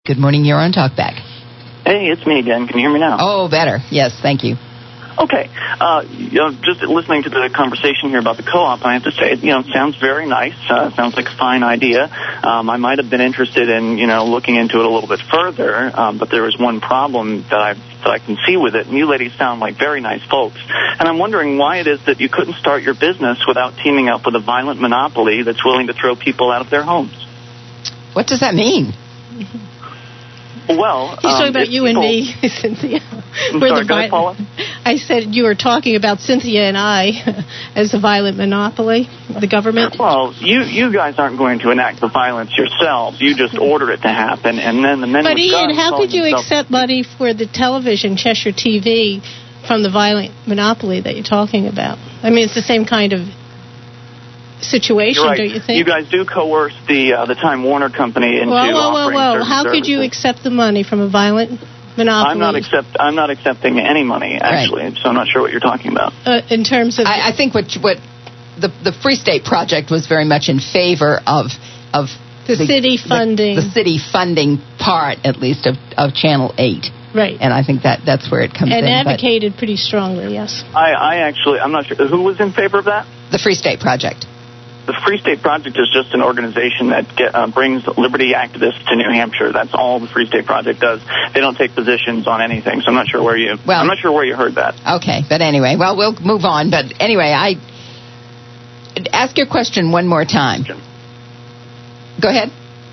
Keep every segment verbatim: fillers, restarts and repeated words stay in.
Good morning, you're on Talkback. Hey, it's me again. Can you hear me now? Oh, better. Yes, thank you. Okay. Uh, you know, just listening to the conversation here about the co-op, I have to say, you know, it sounds very nice. Uh, sounds like a fine idea. Um, I might have been interested in, you know, looking into it a little bit further, um, but there is one problem that I that I can see with it. And you ladies sound like very nice folks. And I'm wondering why it is that you couldn't start your business without teaming up with a violent monopoly that's willing to throw people out of their homes. What does that mean? Well, he's talking um, about you people, and me, Cynthia. I'm We're sorry, the go ahead, Paula. I said you were talking about Cynthia and I as a violent monopoly, the government. Well, you you guys aren't going to enact the violence yourselves. You just order it to happen, and then the men But with Ian, guns how could you themselves- accept money for the television, Cheshire T V, from the violent monopoly that you're talking about? I mean, it's the same kind of situation, You're right. don't you think? You guys do coerce the uh, the Time Warner Company into whoa, whoa, whoa, offering whoa! certain How could you services. accept the money from a violent monopoly? I'm not accept. I'm not accepting any money actually, Right. so I'm not sure what you're talking about. Uh, in terms of, I, I think what what the the Free State Project was very much in favor of of the, the city funding, the, the city funding part, at least of, of Channel eight. Right. And I think that that's where it comes and in. And advocated pretty strongly, yes. I, I actually, I'm not sure who was in favor of that. The Free State Project. The Free State Project is just an organization that get, uh, brings liberty activists to New Hampshire. That's all the Free State Project does. They don't take positions on anything, so I'm not sure where you. Well, I'm not sure where you heard that. Okay, but anyway, well, we'll move on. But anyway, I ask your question one more time. Go ahead.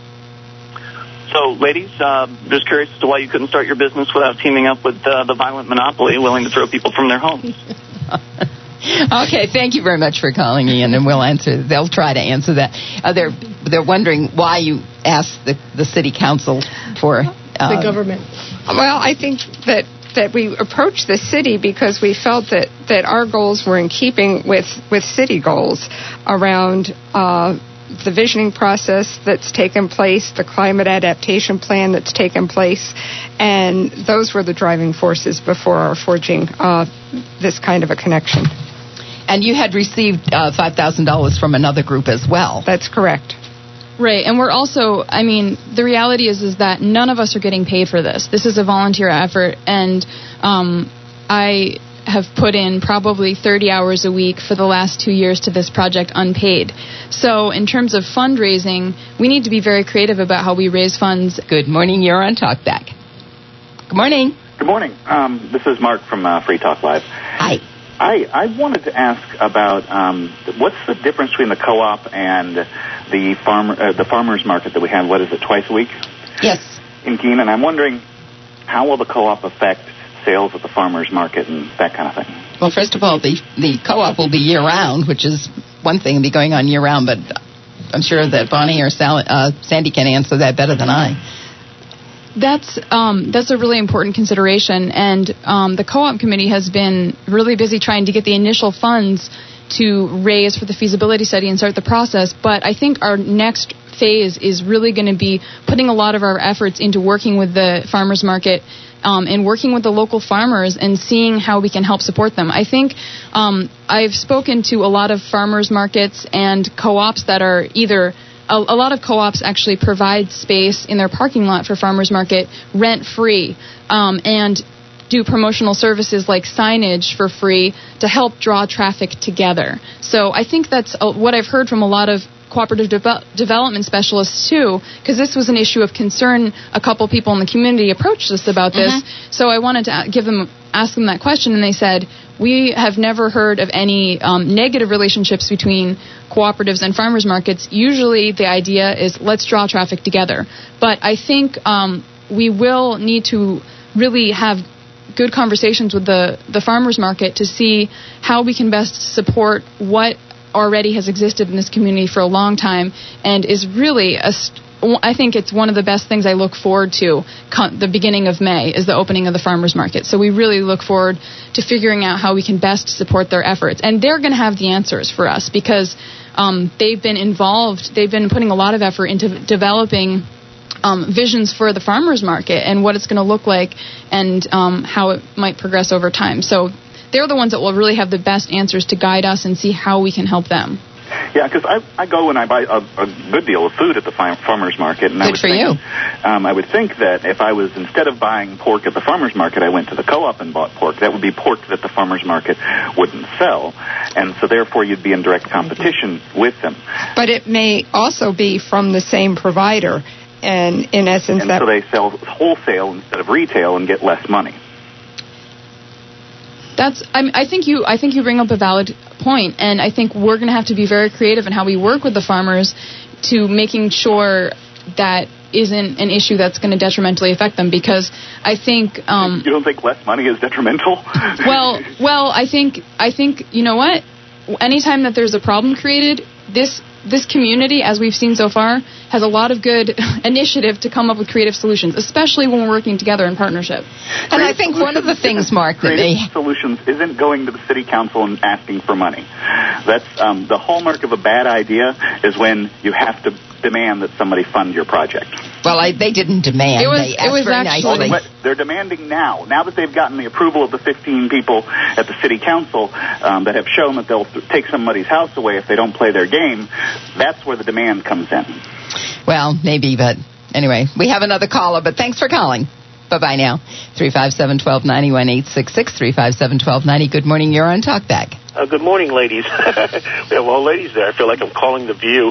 So, ladies, uh, just curious as to why you couldn't start your business without teaming up with uh, the violent monopoly willing to throw people from their homes. Okay, thank you very much for calling, Ian, and we'll answer. They'll try to answer that. Uh, they're they're wondering why you asked the the city council for uh, the government. Well, I think that that we approached the city because we felt that, that our goals were in keeping with, with city goals around uh, the visioning process that's taken place, the climate adaptation plan that's taken place, and those were the driving forces before our forging uh, this kind of a connection. And you had received uh, five thousand dollars from another group as well. That's correct. Right, and we're also, I mean, the reality is is that none of us are getting paid for this. This is a volunteer effort, and um, I have put in probably thirty hours a week for the last two years to this project unpaid. So in terms of fundraising, we need to be very creative about how we raise funds. Good morning, you're on Talkback. Good morning. Good morning. Um, this is Mark from uh, Free Talk Live. Hi. I, I wanted to ask about um, what's the difference between the co-op and the farmer uh, the farmers market that we have. What is it, twice a week? Yes. In Keene, and I'm wondering how will the co-op affect sales at the farmers market and that kind of thing. Well, first of all, the the co-op will be year round, which is one thing, be going on year round. But I'm sure that Bonnie or Sally, uh, Sandy can answer that better than I. That's um, that's a really important consideration, and um, the co-op committee has been really busy trying to get the initial funds to raise for the feasibility study and start the process. But I think our next phase is really going to be putting a lot of our efforts into working with the farmers market um, and working with the local farmers and seeing how we can help support them. I think um, I've spoken to a lot of farmers markets and co-ops that are either A, a lot of co-ops actually provide space in their parking lot for farmers market rent-free um, and do promotional services like signage for free to help draw traffic together. So I think that's uh, what I've heard from a lot of cooperative de- development specialists too, because this was an issue of concern. A couple people in the community approached us about this, mm-hmm. so I wanted to give them, ask them that question, and they said, we have never heard of any um, negative relationships between cooperatives and farmers markets. Usually the idea is let's draw traffic together. But I think um, we will need to really have good conversations with the, the farmers market to see how we can best support what already has existed in this community for a long time and is really a st- I think it's one of the best things I look forward to. Con- the beginning of May is the opening of the farmers market. So we really look forward to figuring out how we can best support their efforts. And they're going to have the answers for us because um, they've been involved. They've been putting a lot of effort into developing um, visions for the farmers market and what it's going to look like and um, how it might progress over time. So they're the ones that will really have the best answers to guide us and see how we can help them. Yeah, because I, I go and I buy a, a good deal of food at the farm, farmer's market. And good I would for think, you. Um, I would think that if I was, instead of buying pork at the farmer's market, I went to the co-op and bought pork, that would be pork that the farmer's market wouldn't sell. And so therefore you'd be in direct competition with them. But it may also be from the same provider. And in essence, and that so they sell wholesale instead of retail and get less money. That's. I, mean, I think you. I think you bring up a valid point, and I think we're going to have to be very creative in how we work with the farmers to making sure that isn't an issue that's going to detrimentally affect them. Because I think um, you don't think less money is detrimental? well, well, I think I think you know what. Anytime that there's a problem created, this this community, as we've seen so far, has a lot of good initiative to come up with creative solutions, especially when we're working together in partnership. And creative I think one of the things, Mark, that creative they... solutions isn't going to the city council and asking for money. That's um, the hallmark of a bad idea is when you have to demand that somebody fund your project. Well, I, they didn't demand. It was, they asked it was very actually... nicely. They're demanding now. Now that they've gotten the approval of the fifteen people at the city council um, that have shown that they'll th- take somebody's house away if they don't play their game, that's where the demand comes in. Well, maybe, but anyway, we have another caller, but thanks for calling. Bye-bye now. three five seven, one two nine zero, one eight six six, three five seven, one two nine zero. Good morning. You're on Talkback. Uh, good morning, ladies. We have all ladies there. I feel like I'm calling The View.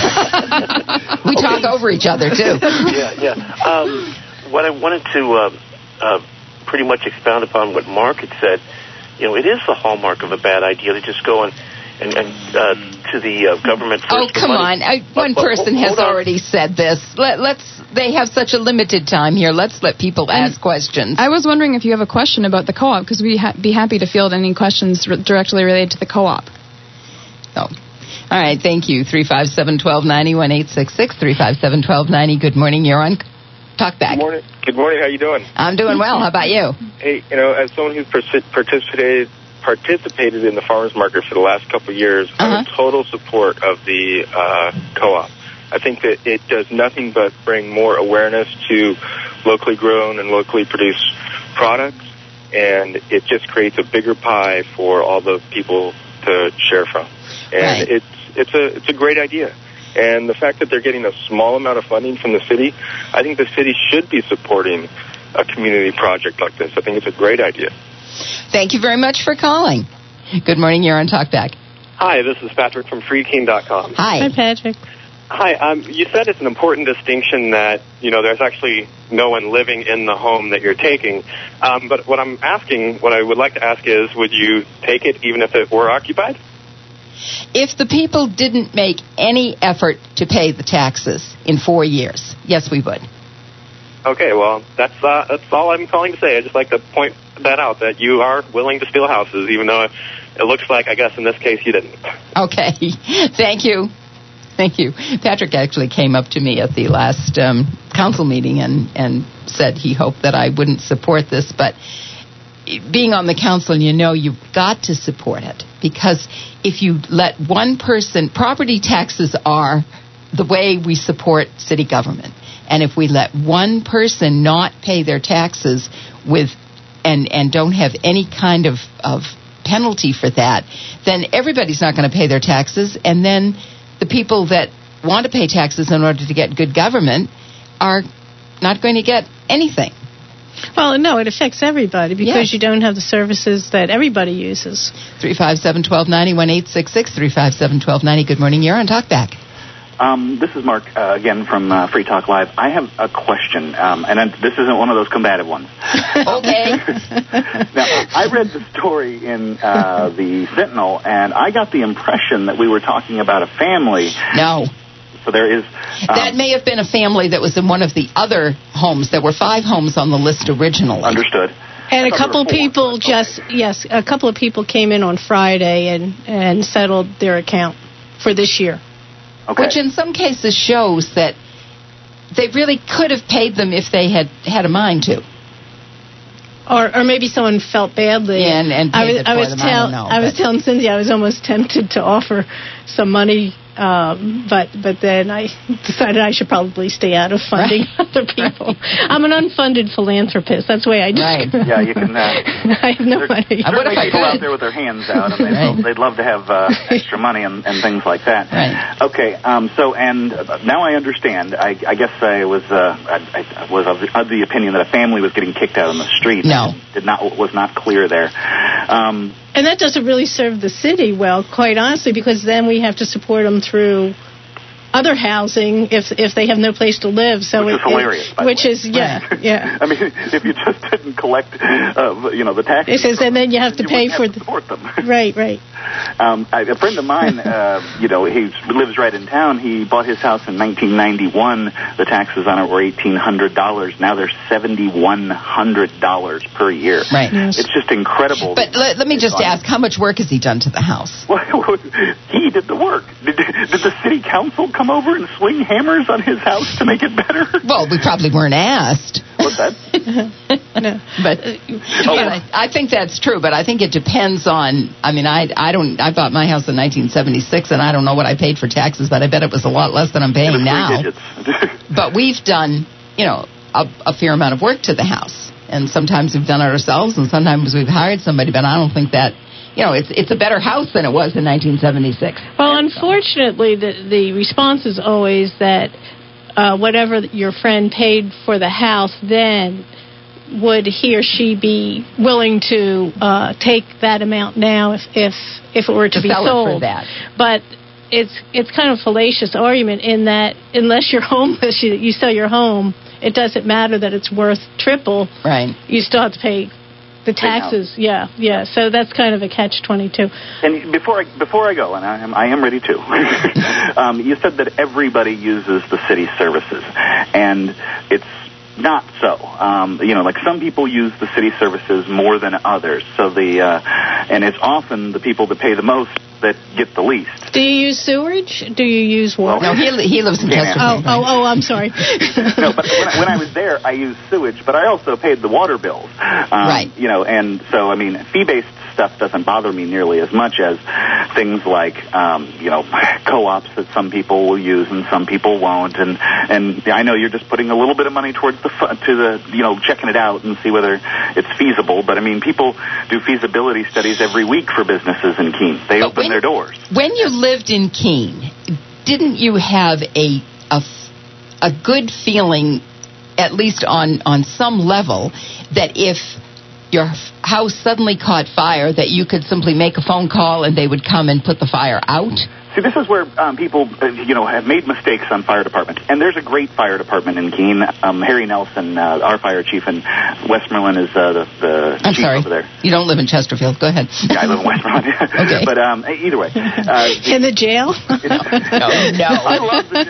We talk over each other, too. Yeah, yeah. Um, what I wanted to uh, uh, pretty much expound upon what Mark had said, you know, it is the hallmark of a bad idea to just go and, and, and uh, to the uh, government first. Oh, come on. I, one but, person has on. already said this. Let, let's. They have such a limited time here. Let's let people and ask questions. I was wondering if you have a question about the co-op, because we'd ha- be happy to field any questions re- directly related to the co-op. Oh. All right. Thank you. three five seven, one two nine zero, one eight six six, three five seven, one two nine zero. Good morning. You're on Talkback. Good morning. Good morning. How you doing? I'm doing well. How about you? Hey, you know, as someone who's participated participated in the farmers market for the last couple of years, uh-huh. I'm in total support of the uh, co-op. I think that it does nothing but bring more awareness to locally grown and locally produced products, and it just creates a bigger pie for all the people to share from. And right. it's it's a it's a great idea. And the fact that they're getting a small amount of funding from the city, I think the city should be supporting a community project like this. I think it's a great idea. Thank you very much for calling. Good morning. You're on Talkback. Hi, this is Patrick from Free King dot com. Hi. Hi, Patrick. Hi. Um, you said it's an important distinction that, you know, there's actually no one living in the home that you're taking. Um, but what I'm asking, what I would like to ask is, would you take it even if it were occupied? If the people didn't make any effort to pay the taxes in four years, yes, we would. Okay, well, that's uh, that's all I'm calling to say. I'd just like to point that out, that you are willing to steal houses, even though it looks like, I guess, in this case, you didn't. Okay. Thank you. Thank you. Patrick actually came up to me at the last um, council meeting and, and said he hoped that I wouldn't support this, but being on the council, you know, you've got to support it, because if you let one person, property taxes are the way we support city government. And if we let one person not pay their taxes with and, and don't have any kind of, of penalty for that, then everybody's not going to pay their taxes, and then the people that want to pay taxes in order to get good government are not going to get anything. Well, no, it affects everybody because yes. you don't have the services that everybody uses. three five seven, one two nine zero, one eight six six, three five seven, one two nine zero. Good morning. You're on Talkback. Um, this is Mark, uh, again, from uh, Free Talk Live. I have a question, um, and this isn't one of those combative ones. Okay. Now, I read the story in uh, the Sentinel, and I got the impression that we were talking about a family. No. So there is... Um, that may have been a family that was in one of the other homes. There were five homes on the list originally. Understood. And a couple people just, yes, a couple of people came in on Friday and, and settled their account for this year. Okay. Which in some cases shows that they really could have paid them if they had had a mind to. Or, or maybe someone felt badly. Yeah, and, and paid I was, it I for was them. Tell, I don't know. I was telling Cynthia I was almost tempted to offer some money Um, but but then I decided I should probably stay out of funding right. other people. Right. I'm an unfunded philanthropist. That's the way I right. describe. Yeah, you can. Uh, I have no money. What if people out there with their hands out, and they'd, right. love, they'd love to have uh, extra money and, and things like that. Right. Okay. Um, so, and now I understand. I, I guess I was uh, I, I was of the, of the opinion that a family was getting kicked out on the street. No, did not was not clear there. Um, And that doesn't really serve the city well, quite honestly, because then we have to support them through other housing if if they have no place to live. So which it, is hilarious. It, by which the way. is yeah, yeah. I mean, if you just didn't collect, uh, you know, the taxes, it says, and then you have to you pay for have to support them. Right, right. Um, I, a friend of mine, uh, you know, he lives right in town. He bought his house in nineteen ninety-one. The taxes on it were eighteen hundred dollars. Now they're seventy-one hundred dollars per year. Right. Yes. It's just incredible. But let, let me just ask, how much work has he done to the house? Well, he did the work. Did, did the city council come over and swing hammers on his house to make it better? Well, we probably weren't asked. What's that? No. But, oh. but I, I think that's true, but I think it depends on, I mean, I I don't, I bought my house in nineteen seventy-six, and I don't know what I paid for taxes, but I bet it was a lot less than I'm paying now. But we've done, you know, a, a fair amount of work to the house, and sometimes we've done it ourselves, and sometimes we've hired somebody, but I don't think that, you know, it's it's a better house than it was in nineteen seventy-six. Well, unfortunately, the the response is always that uh, whatever your friend paid for the house then, would he or she be willing to uh, take that amount now if if, if it were to, to be sell sold? It for that. But it's it's kind of a fallacious argument in that unless you're homeless, you, you sell your home, it doesn't matter that it's worth triple. Right. You still have to pay the taxes. Yeah, yeah. So that's kind of a catch twenty-two. And before I before I go, and I am I am ready to. um, you said that everybody uses the city services, and it's not so. Um, you know, like some people use the city services more than others. So the uh, and it's often the people that pay the most that get the least. Do you use sewage? Do you use water? Well, no, he he lives in Chesterfield. Oh, oh, oh, I'm sorry. No, but when I, when I was there, I used sewage, but I also paid the water bills. Um, right. You know, and so I mean, fee-based stuff doesn't bother me nearly as much as things like um, you know, co-ops that some people will use and some people won't. And and I know you're just putting a little bit of money towards the to the you know checking it out and see whether it's feasible. But I mean, people do feasibility studies every week for businesses in Keene. They but open when, their doors. When you lived in Keene, didn't you have a a, a good feeling, at least on on some level, that if your house suddenly caught fire, that you could simply make a phone call and they would come and put the fire out? See, this is where um, people, uh, you know, have made mistakes on fire departments. And there's a great fire department in Keene. Um, Harry Nelson, uh, our fire chief in Westmoreland, is uh, the, the I'm chief sorry. over there. You don't live in Chesterfield. Go ahead. Yeah, I live in Westmoreland. Okay. But um, either way. Uh, the, in the jail? no, no. I love the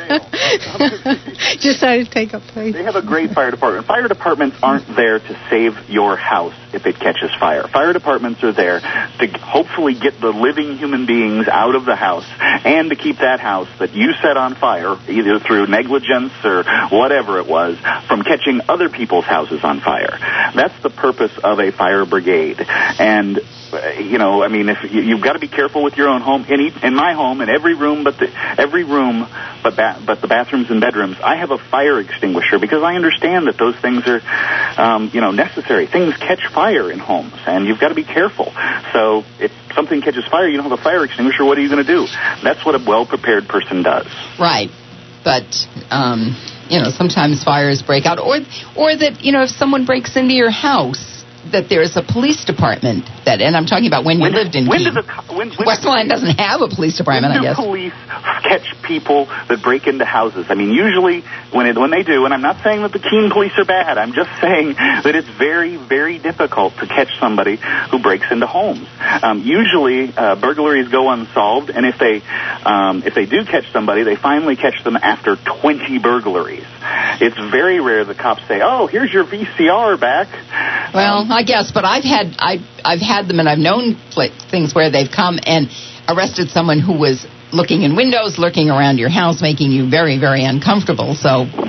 jail. Just started to take up place. They have a great fire department. Fire departments aren't there to save your house if it catches fire. Fire departments are there to hopefully get the living human beings out of the house and to keep that house that you set on fire, either through negligence or whatever it was, from catching other people's houses on fire. That's the purpose of a fire brigade. And you know, I mean, if you, you've got to be careful with your own home. In, each, in my home, in every room, but the, every room, but ba- but the bathrooms and bedrooms, I have a fire extinguisher because I understand that those things are, um, you know, necessary. Things catch fire in homes, and you've got to be careful. So if something catches fire, you don't have a fire extinguisher. What are you going to do? That's what a well-prepared person does. Right, but. Um You know, sometimes fires break out, or or that, you know, if someone breaks into your house, that there's a police department that, and I'm talking about when you when lived in when Keene. The, when, when Westmoreland doesn't have a police department, when I guess. do police catch people that break into houses? I mean, usually when it, when they do, and I'm not saying that the Keene police are bad, I'm just saying that it's very, very difficult to catch somebody who breaks into homes. Um, usually, uh, burglaries go unsolved, and if they um, if they do catch somebody, they finally catch them after twenty burglaries. It's very rare the cops say, "Oh, here's your V C R back." Well, um, I guess, but I've had I I've had them, and I've known things where they've come and arrested someone who was looking in windows, lurking around your house, making you very, very uncomfortable. So,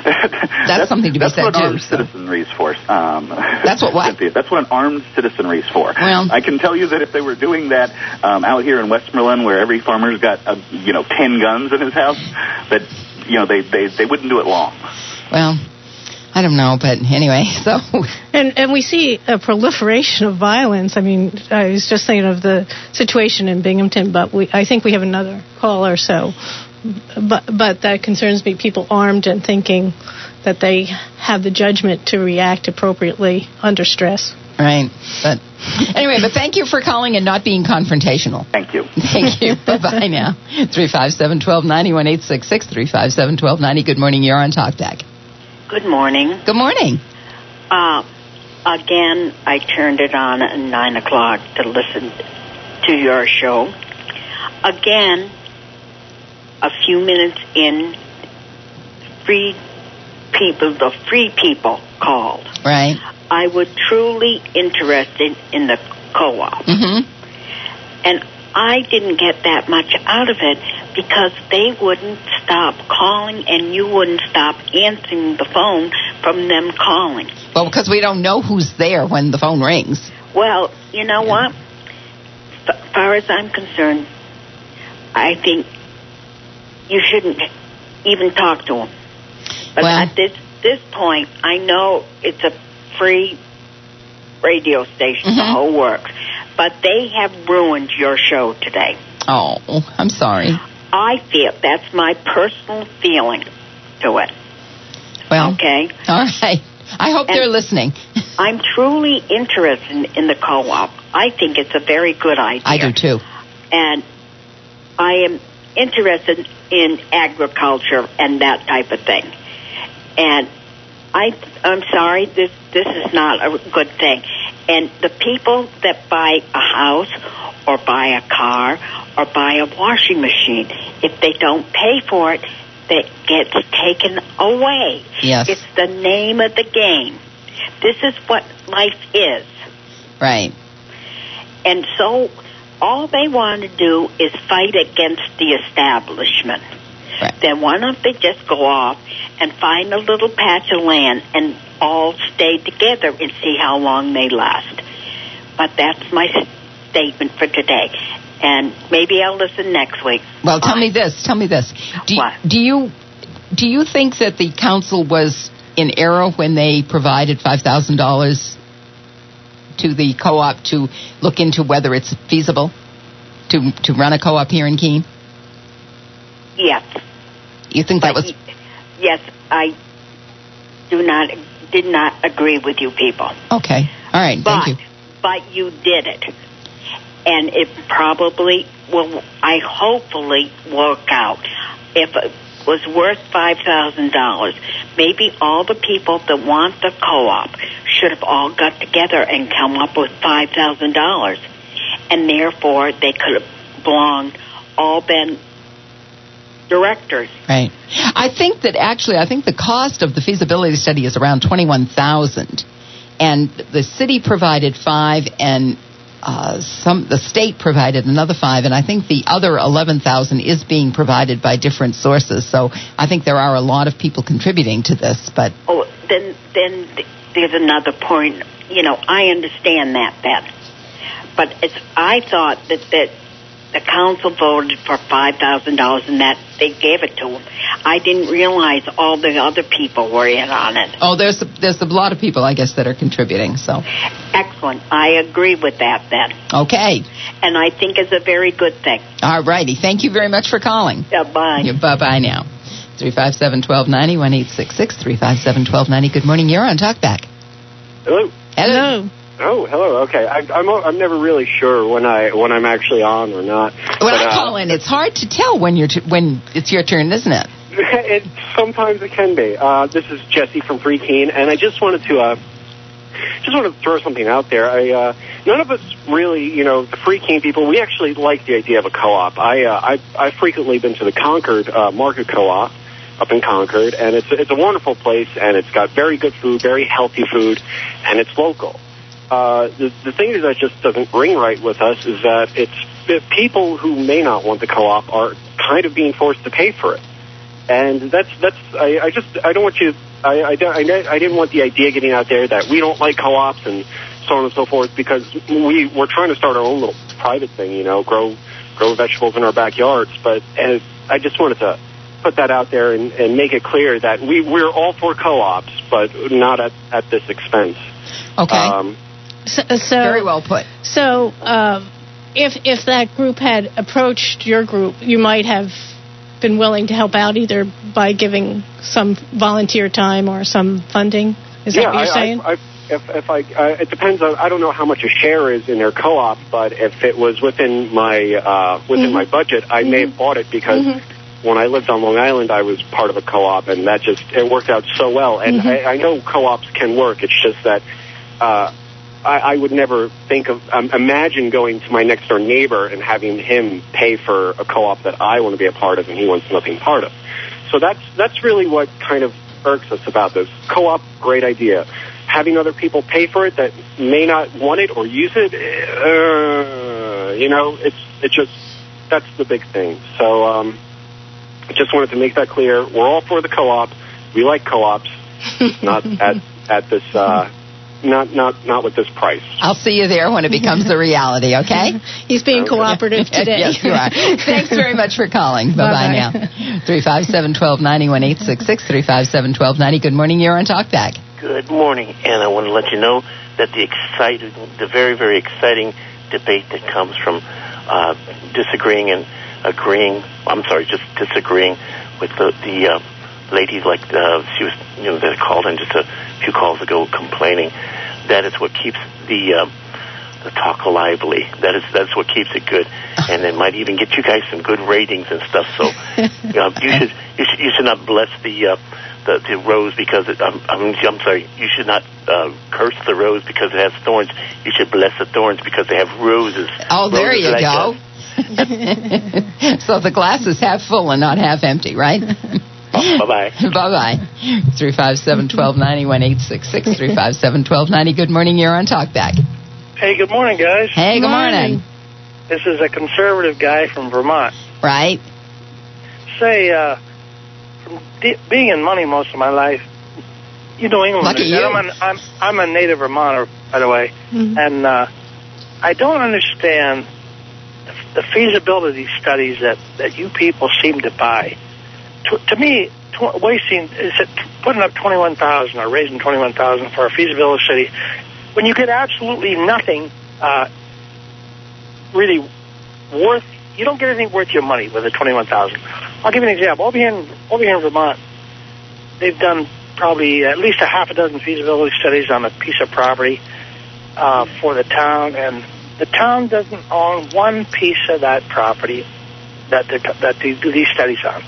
that's, that's something to be that's said, what an too. Armed So. citizenry's for. Um, that's what what? Cynthia, that's what an armed citizenry's for. Well, I can tell you that if they were doing that um, out here in Westmoreland, where every farmer's got, a, you know, ten guns in his house, that, you know, they, they, they wouldn't do it long. Well, I don't know, but anyway, so... And and we see a proliferation of violence. I mean, I was just thinking of the situation in Binghamton, but we I think we have another caller, so... But, but that concerns me, people armed and thinking that they have the judgment to react appropriately under stress. Right. But anyway, but thank you for calling and not being confrontational. Thank you. Thank you. Bye-bye now. three five seven, one two nine zero, one eight six six, three five seven, one two nine zero. Good morning. You're on TalkBack. Good morning. Good morning. Uh, again, I turned it on at nine o'clock to listen to your show. Again, a few minutes in, free people, the free people called. Right. I was truly interested in the co-op. Mm-hmm. And I didn't get that much out of it because they wouldn't stop calling and you wouldn't stop answering the phone from them calling. Well, because we don't know who's there when the phone rings. Well, you know yeah. what? As far as I'm concerned, I think you shouldn't even talk to them. But well, at this this point, I know it's a free radio station, mm-hmm. the whole works, but they have ruined your show today. Oh, I'm sorry. I feel that's my personal feeling to it. Well, okay. All right. I hope and they're listening. I'm truly interested in, in the co-op. I think it's a very good idea. I do too. And I am interested in agriculture and that type of thing. And I, I'm sorry, this this is not a good thing. And the people that buy a house or buy a car or buy a washing machine, if they don't pay for it, that gets taken away. Yes. It's the name of the game. This is what life is. Right. And so all they want to do is fight against the establishment. Right. Then why don't they just go off and find a little patch of land and all stay together and see how long they last. But that's my statement for today. And maybe I'll listen next week. Well, tell Bye. me this. Tell me this. Do, what? do you do you think that the council was in error when they provided five thousand dollars to the co-op to look into whether it's feasible to to run a co-op here in Keene? Yes. You think that but was? y- yes, I do not did not agree with you people. Okay. All right. But, Thank you. But you did it. And it probably will, I hopefully work out. If it was worth five thousand dollars, maybe all the people that want the co-op should have all got together and come up with five thousand dollars. And therefore, they could have belonged, all been directors. Right. I think that actually, I think the cost of the feasibility study is around twenty-one thousand dollars. And the city provided five, and uh, some the state provided another five, and I think the other eleven thousand is being provided by different sources. So I think there are a lot of people contributing to this. But oh, then then there's another point. You know, I understand that, Beth, but it's I thought that that the council voted for five thousand dollars, and that they gave it to them. I didn't realize all the other people were in on it. Oh, there's a, there's a lot of people, I guess, that are contributing. So excellent. I agree with that, then. Okay. And I think it's a very good thing. All righty. Thank you very much for calling. Yeah, bye. Yeah, bye-bye now. three five seven, one two nine zero, one eight six six, three five seven, one two nine zero. Good morning. You're on TalkBack. Hello. Hello. Oh, hello. Okay, I, I'm I'm never really sure when I when I'm actually on or not. When but, I uh, call in, it's hard to tell when you're t- when it's your turn, isn't it? It sometimes it can be. Uh, this is Jesse from Free Keene, and I just wanted to uh, just wanted to throw something out there. I uh, none of us really, you know, the Free Keene people, we actually like the idea of a co-op. I uh, I I've frequently been to the Concord uh, Market Co-op up in Concord, and it's it's a wonderful place, and it's got very good food, very healthy food, and it's local. Uh, the, the thing that just doesn't ring right with us is that it's the people who may not want the co-op are kind of being forced to pay for it. And that's that's I, I just I don't want you I I, don't, I I didn't want the idea getting out there that we don't like co-ops and so on and so forth, because we we're trying to start our own little private thing, you know, grow grow vegetables in our backyards. But and I just wanted to put that out there and, and make it clear that we we're all for co-ops, but not at at this expense. Okay. Um, So, so very well put. So um, if if that group had approached your group, you might have been willing to help out either by giving some volunteer time or some funding. Is yeah, that what you're I, saying? I, I, if, if I, uh, it depends on. I don't know how much a share is in their co-op, but if it was within my uh, within Mm-hmm. my budget, I mm-hmm. may have bought it because mm-hmm. when I lived on Long Island, I was part of a co-op, and that just it worked out so well. And mm-hmm. I, I know co-ops can work. It's just that. Uh, I, I would never think of, um, imagine going to my next door neighbor and having him pay for a co-op that I want to be a part of and he wants nothing part of. So that's that's really what kind of irks us about this. Co-op, great idea. Having other people pay for it that may not want it or use it, uh, you know, it's it's just, that's the big thing. So um, I just wanted to make that clear. We're all for the co-op. We like co-ops, not at, at this... Uh, Not not not with this price. I'll see you there when it becomes a reality, okay? He's being cooperative today. Yes, you are. Thanks very much for calling. Bye-bye, Bye-bye. now. three five seven, one two nine zero, one eight six six, three five seven, one two nine zero. Good morning. You're on Talkback. Good morning. And I want to let you know that the exciting, the very, very exciting debate that comes from uh, disagreeing and agreeing, I'm sorry, just disagreeing with the, the uh, lady like uh, she was, you know, that called in just a few calls ago complaining. That is what keeps the uh, the talk lively. That is that's what keeps it good, and it might even get you guys some good ratings and stuff. So you, know, you should you should you should not bless the uh, the, the rose because it, I'm, I'm I'm sorry. You should not uh, curse the rose because it has thorns. You should bless the thorns because they have roses. Oh, there roses you like go. So the glass is half full and not half empty, right? Oh, bye-bye. Bye-bye. three five seven, one two nine zero, one eight six six, three five seven, one two nine zero. Good morning. You're on Talkback. Hey, good morning, guys. Hey, good morning. morning. This is a conservative guy from Vermont. Right. Say, uh, from de- being in money most of my life, you know England. Lucky you. I'm, an, I'm, I'm a native Vermonter, by the way, mm-hmm. and uh, I don't understand the, the feasibility studies that, that you people seem to buy. To, to me, tw- wasting is it putting up twenty-one thousand or raising twenty-one thousand for a feasibility study when you get absolutely nothing uh, really worth. You don't get anything worth your money with the twenty-one thousand. I'll give you an example. Over here in over here in Vermont, they've done probably at least a half a dozen feasibility studies on a piece of property uh, for the town, and the town doesn't own one piece of that property that they that they do these studies on.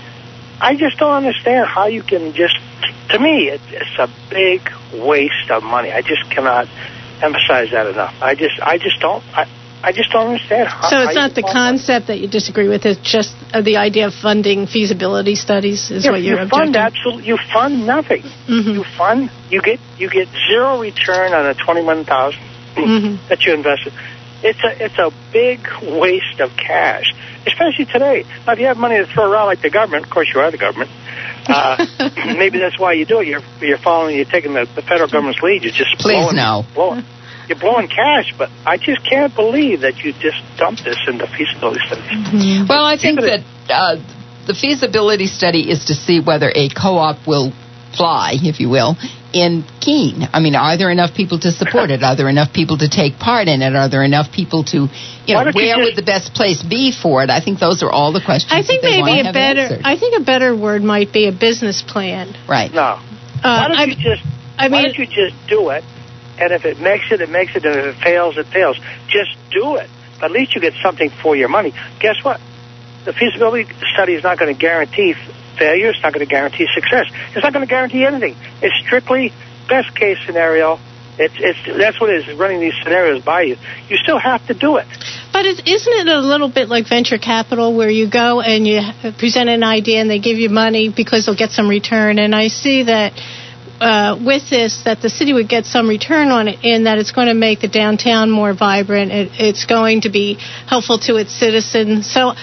I just don't understand how you can just, to me, it, it's a big waste of money. I just cannot emphasize that enough. I just, I just don't, I, I just don't understand how. So it's how not the concept that you disagree with; it's just uh, the idea of funding feasibility studies is yeah, what you're you objecting. Fund absolutely, you fund nothing. Mm-hmm. You fund, you get, you get zero return on a twenty-one thousand mm-hmm. that you invested. It's a, it's a big waste of cash. Especially today. Now, if you have money to throw around like the government, of course you are the government. Uh, maybe that's why you do it. You're you're following, you're taking the, the federal government's lead. You're just please blowing, no. blowing. You're blowing cash, but I just can't believe that you just dumped this into feasibility studies. Mm-hmm. Well, I think that uh, the feasibility study is to see whether a co-op will fly, if you will, in Keene. I mean, are there enough people to support it? Are there enough people to take part in it? Are there enough people to, you know, where you would the best place be for it? I think those are all the questions. I think that they maybe want a better. answered. I think a better word might be a business plan. Right. No. Uh, why don't I, you just? I mean, why don't you just do it? And if it makes it, it makes it. And if it fails, it fails. Just do it. At least you get something for your money. Guess what? The feasibility study is not going to guarantee failure. It's not going to guarantee success. It's not going to guarantee anything. It's strictly best case scenario. It's it's that's what it is, running these scenarios by you. You still have to do it. But it, isn't it a little bit like venture capital, where you go and you present an idea and they give you money because they'll get some return? And I see that uh, with this, that the city would get some return on it, in that it's going to make the downtown more vibrant. It, it's going to be helpful to its citizens. So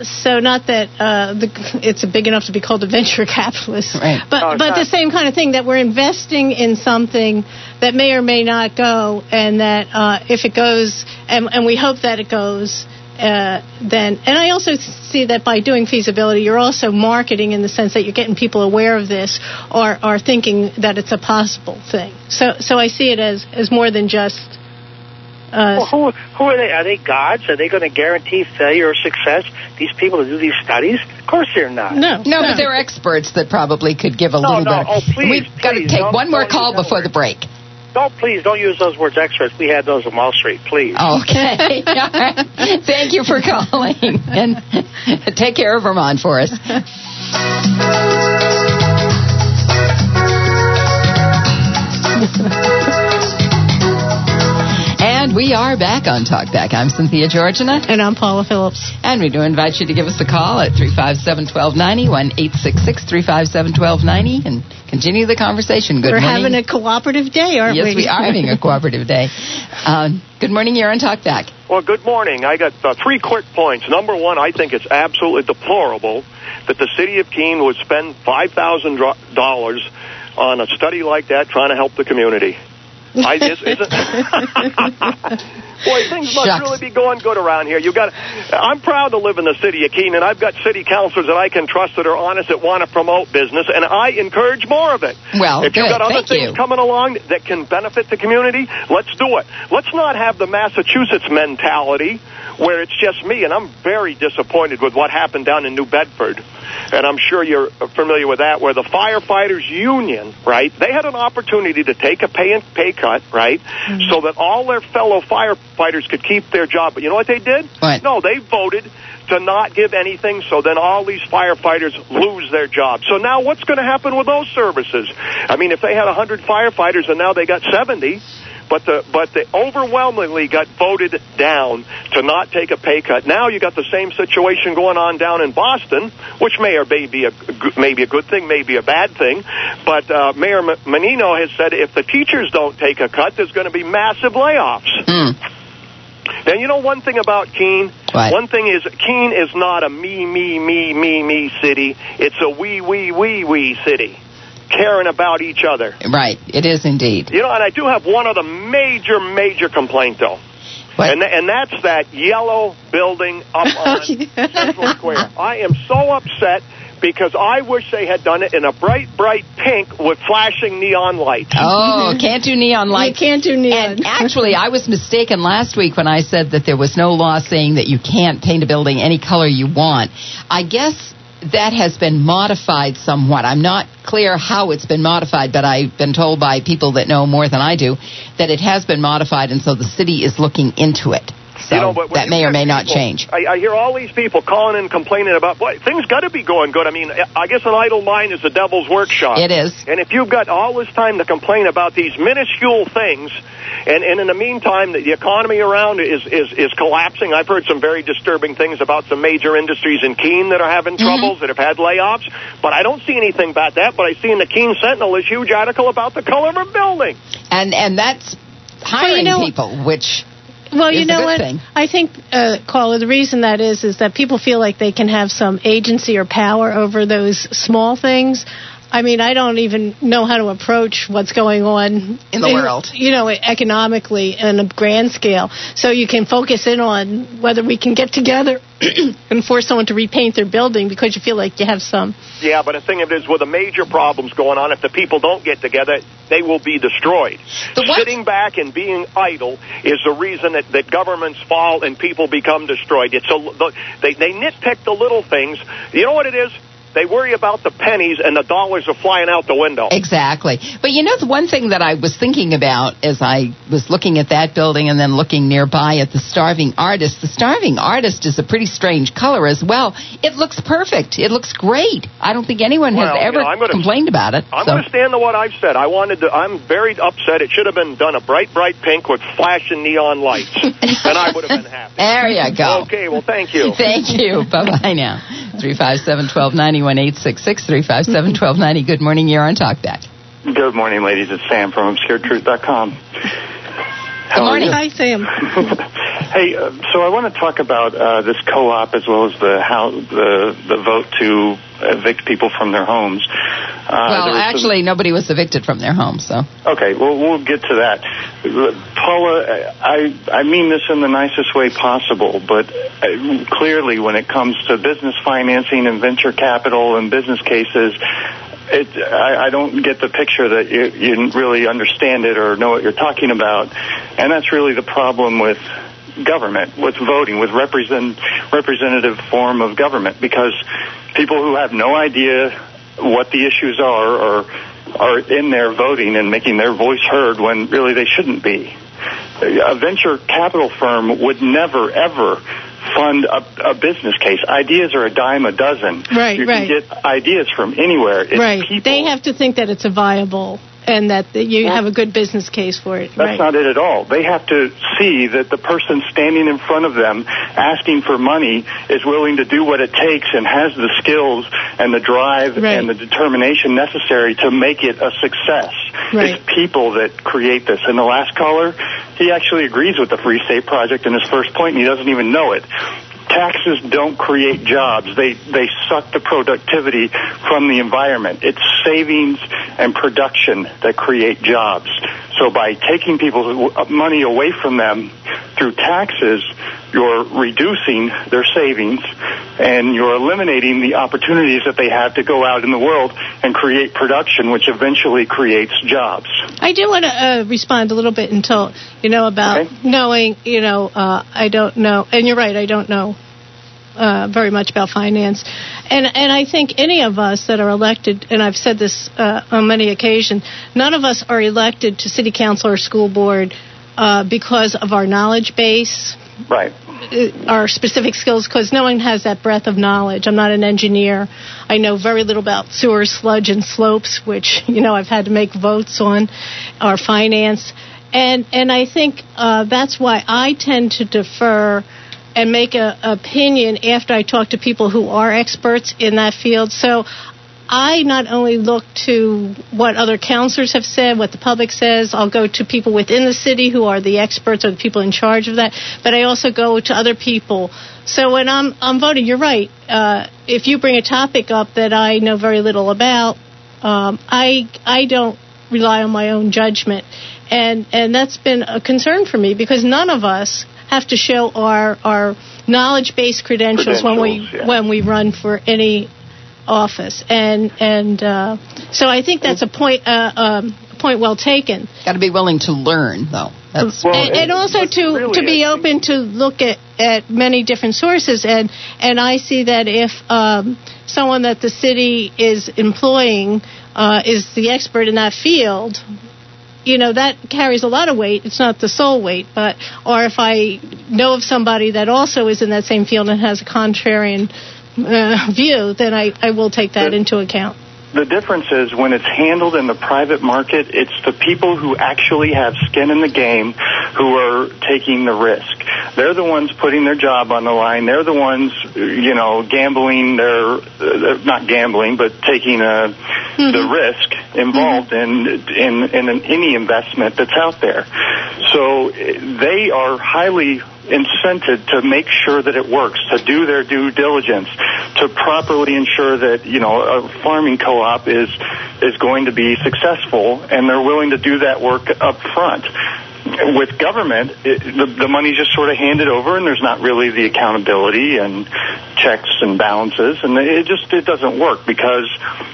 so not that uh, the, it's big enough to be called a venture capitalist, right. but No, but not. the same kind of thing, that we're investing in something that may or may not go, and that uh, if it goes, and, and we hope that it goes, uh, then, and I also see that by doing feasibility, you're also marketing in the sense that you're getting people aware of this, or are thinking that it's a possible thing. So so I see it as, as more than just. Uh, well, who who are they? Are they gods? Are they going to guarantee failure or success? These people who do these studies? Of course they're not. No, no, but they're experts that probably could give a No, little no. bit. Oh, please, We've got to please, take don't- one more don't call use that before word. the break. Don't please don't use those words, experts. We had those on Wall Street. Please. Okay. All right. Thank you for calling, and take care of Vermont for us. And we are back on Talkback. I'm Cynthia Georgina. And I'm Paula Phillips. And we do invite you to give us a call at three five seven, one two nine zero, one eight six six, three five seven, one two nine zero, and continue the conversation. Good We're morning. having a cooperative day, aren't yes, we? Yes, we are having a cooperative day. Um, good morning. You're on Talkback. Well, good morning. I got uh, three quick points. Number one, I think it's absolutely deplorable that the city of Keene would spend five thousand dollars on a study like that trying to help the community. I just isn't. Boy, things must Shucks. really be going good around here. You got. I'm proud to live in the city of Keene, and I've got city councilors that I can trust that are honest, that want to promote business, and I encourage more of it. Well, if you've good. got other Thank things you. coming along that can benefit the community, let's do it. Let's not have the Massachusetts mentality where it's just me, and I'm very disappointed with what happened down in New Bedford. And I'm sure you're familiar with that, where the firefighters union, right, they had an opportunity to take a pay and pay cut, right, mm-hmm. so that all their fellow firefighters could keep their job. But you know what they did? What? No, they voted to not give anything, so then all these firefighters lose their jobs. So now what's going to happen with those services? I mean, if they had one hundred firefighters and now they got seventy, But the but they overwhelmingly got voted down to not take a pay cut. Now you got the same situation going on down in Boston, which may or may be a maybe a good thing, maybe a bad thing. But uh, Mayor Menino has said if the teachers don't take a cut, there's going to be massive layoffs. Mm. And you know one thing about Keene? What? One thing is Keene is not a me, me, me, me, me city. It's a we, we, we, we city. Caring about each other. Right, it is indeed. You know, and I do have one other major, major complaint, though. What? And and that's that yellow building up on Central Square. I am so upset because I wish they had done it in a bright, bright pink with flashing neon lights. Oh, can't do neon lights. You can't do neon. And actually, I was mistaken last week when I said that there was no law saying that you can't paint a building any color you want. I guess that has been modified somewhat. I'm not clear how it's been modified, but I've been told by people that know more than I do that it has been modified, and so the city is looking into it. So you know, but that may or may not people, change. I, I hear all these people calling and complaining about, boy, things got to be going good. I mean, I guess an idle mind is the devil's workshop. It is. And if you've got all this time to complain about these minuscule things, and, and in the meantime, the, the economy around is, is, is collapsing. I've heard some very disturbing things about some major industries in Keene that are having Mm-hmm. troubles, that have had layoffs. But I don't see anything about that. But I see in the Keene Sentinel this huge article about the color of a building. And, and that's hiring well, you know, people, which... Well, you is know a good what? thing. I think, uh, Caller, the reason that is is that people feel like they can have some agency or power over those small things. I mean, I don't even know how to approach what's going on in the world, you know, economically on a grand scale. So you can focus in on whether we can get together and force someone to repaint their building because you feel like you have some. Yeah, but the thing of it is, with the major problems going on, if the people don't get together, they will be destroyed. Sitting back and being idle is the reason that, that governments fall and people become destroyed. It's a, they, they nitpick the little things. You know what it is? They worry about the pennies and the dollars are flying out the window. Exactly. But you know, the one thing that I was thinking about as I was looking at that building and then looking nearby at the Starving Artist, the Starving Artist is a pretty strange color as well. It looks perfect. It looks great. I don't think anyone has well, ever you know, gonna, complained about it. I'm so. going to stand to what I've said. I wanted to, I'm very upset. It should have been done a bright, bright pink with flashing neon lights. Then I would have been happy. There you go. Okay, well, thank you. Thank you. Bye-bye now. three five seven, one two nine zero, one eight six six, three five seven, one two nine zero. Good morning. You're on Talkback. Good morning, ladies. It's Sam from obscure truth dot com. Good morning. Hi, Sam. Hey, uh, so I want to talk about uh, this co-op as well as the how the the vote to evict people from their homes. Uh, well, actually, some... nobody was evicted from their homes, so. Okay, well, we'll get to that. Paula, I I mean this in the nicest way possible, but clearly when it comes to business financing and venture capital and business cases, It, I, I don't get the picture that you, you really understand it or know what you're talking about. And that's really the problem with government, with voting, with represent, representative form of government, because people who have no idea what the issues are or are in there voting and making their voice heard when really they shouldn't be. A venture capital firm would never, ever fund a, a business case. Ideas are a dime a dozen. Right, you right. can get ideas from anywhere. It's right. people. They have to think that it's a viable and that you well, have a good business case for it. That's right. not it at all. They have to see that the person standing in front of them asking for money is willing to do what it takes and has the skills and the drive right. and the determination necessary to make it a success. Right. It's people that create this. And the last caller, he actually agrees with the Free State Project in his first point, and he doesn't even know it. Taxes don't create jobs. They they suck the productivity from the environment. It's savings and production that create jobs. So by taking people's money away from them through taxes, you're reducing their savings and you're eliminating the opportunities that they have to go out in the world and create production, which eventually creates jobs. I do want to uh, respond a little bit until, you know, about okay. knowing, you know, uh, I don't know, and you're right, I don't know uh, very much about finance. And and I think any of us that are elected, and I've said this uh, on many occasions, none of us are elected to city council or school board uh, because of our knowledge base. Right. Our specific skills, because no one has that breadth of knowledge. I'm not an engineer. I know very little about sewer, sludge, and slopes, which, you know, I've had to make votes on, or finance. And and I think uh, that's why I tend to defer and make an opinion after I talk to people who are experts in that field. So I not only look to what other counselors have said, what the public says, I'll go to people within the city who are the experts or the people in charge of that, but I also go to other people. So when I'm, I'm voting, you're right. Uh, if you bring a topic up that I know very little about, um, I I don't rely on my own judgment. And and that's been a concern for me, because none of us have to show our, our knowledge-based credentials, credentials when we yeah. when we run for any office, and and uh, so I think that's a point uh, um, point well taken. Got to be willing to learn, though. That's well, and, and also to really to be open to look at, at many different sources, and and I see that if um, someone that the city is employing uh, is the expert in that field, you know, that carries a lot of weight. It's not the sole weight, but or if I know of somebody that also is in that same field and has a contrarian Uh, view, then I, I will take that the, into account. The difference is when it's handled in the private market, it's the people who actually have skin in the game who are taking the risk. They're the ones putting their job on the line. They're the ones, you know, gambling their, uh, not gambling, but taking a, mm-hmm. the risk involved mm-hmm. in, in, in an, any investment that's out there. So they are highly incented to make sure that it works, to do their due diligence, to properly ensure that, you know, a farming co-op is is going to be successful, and they're willing to do that work up front. With government, it, the, the money's just sort of handed over, and there's not really the accountability and checks and balances, and it just it doesn't work because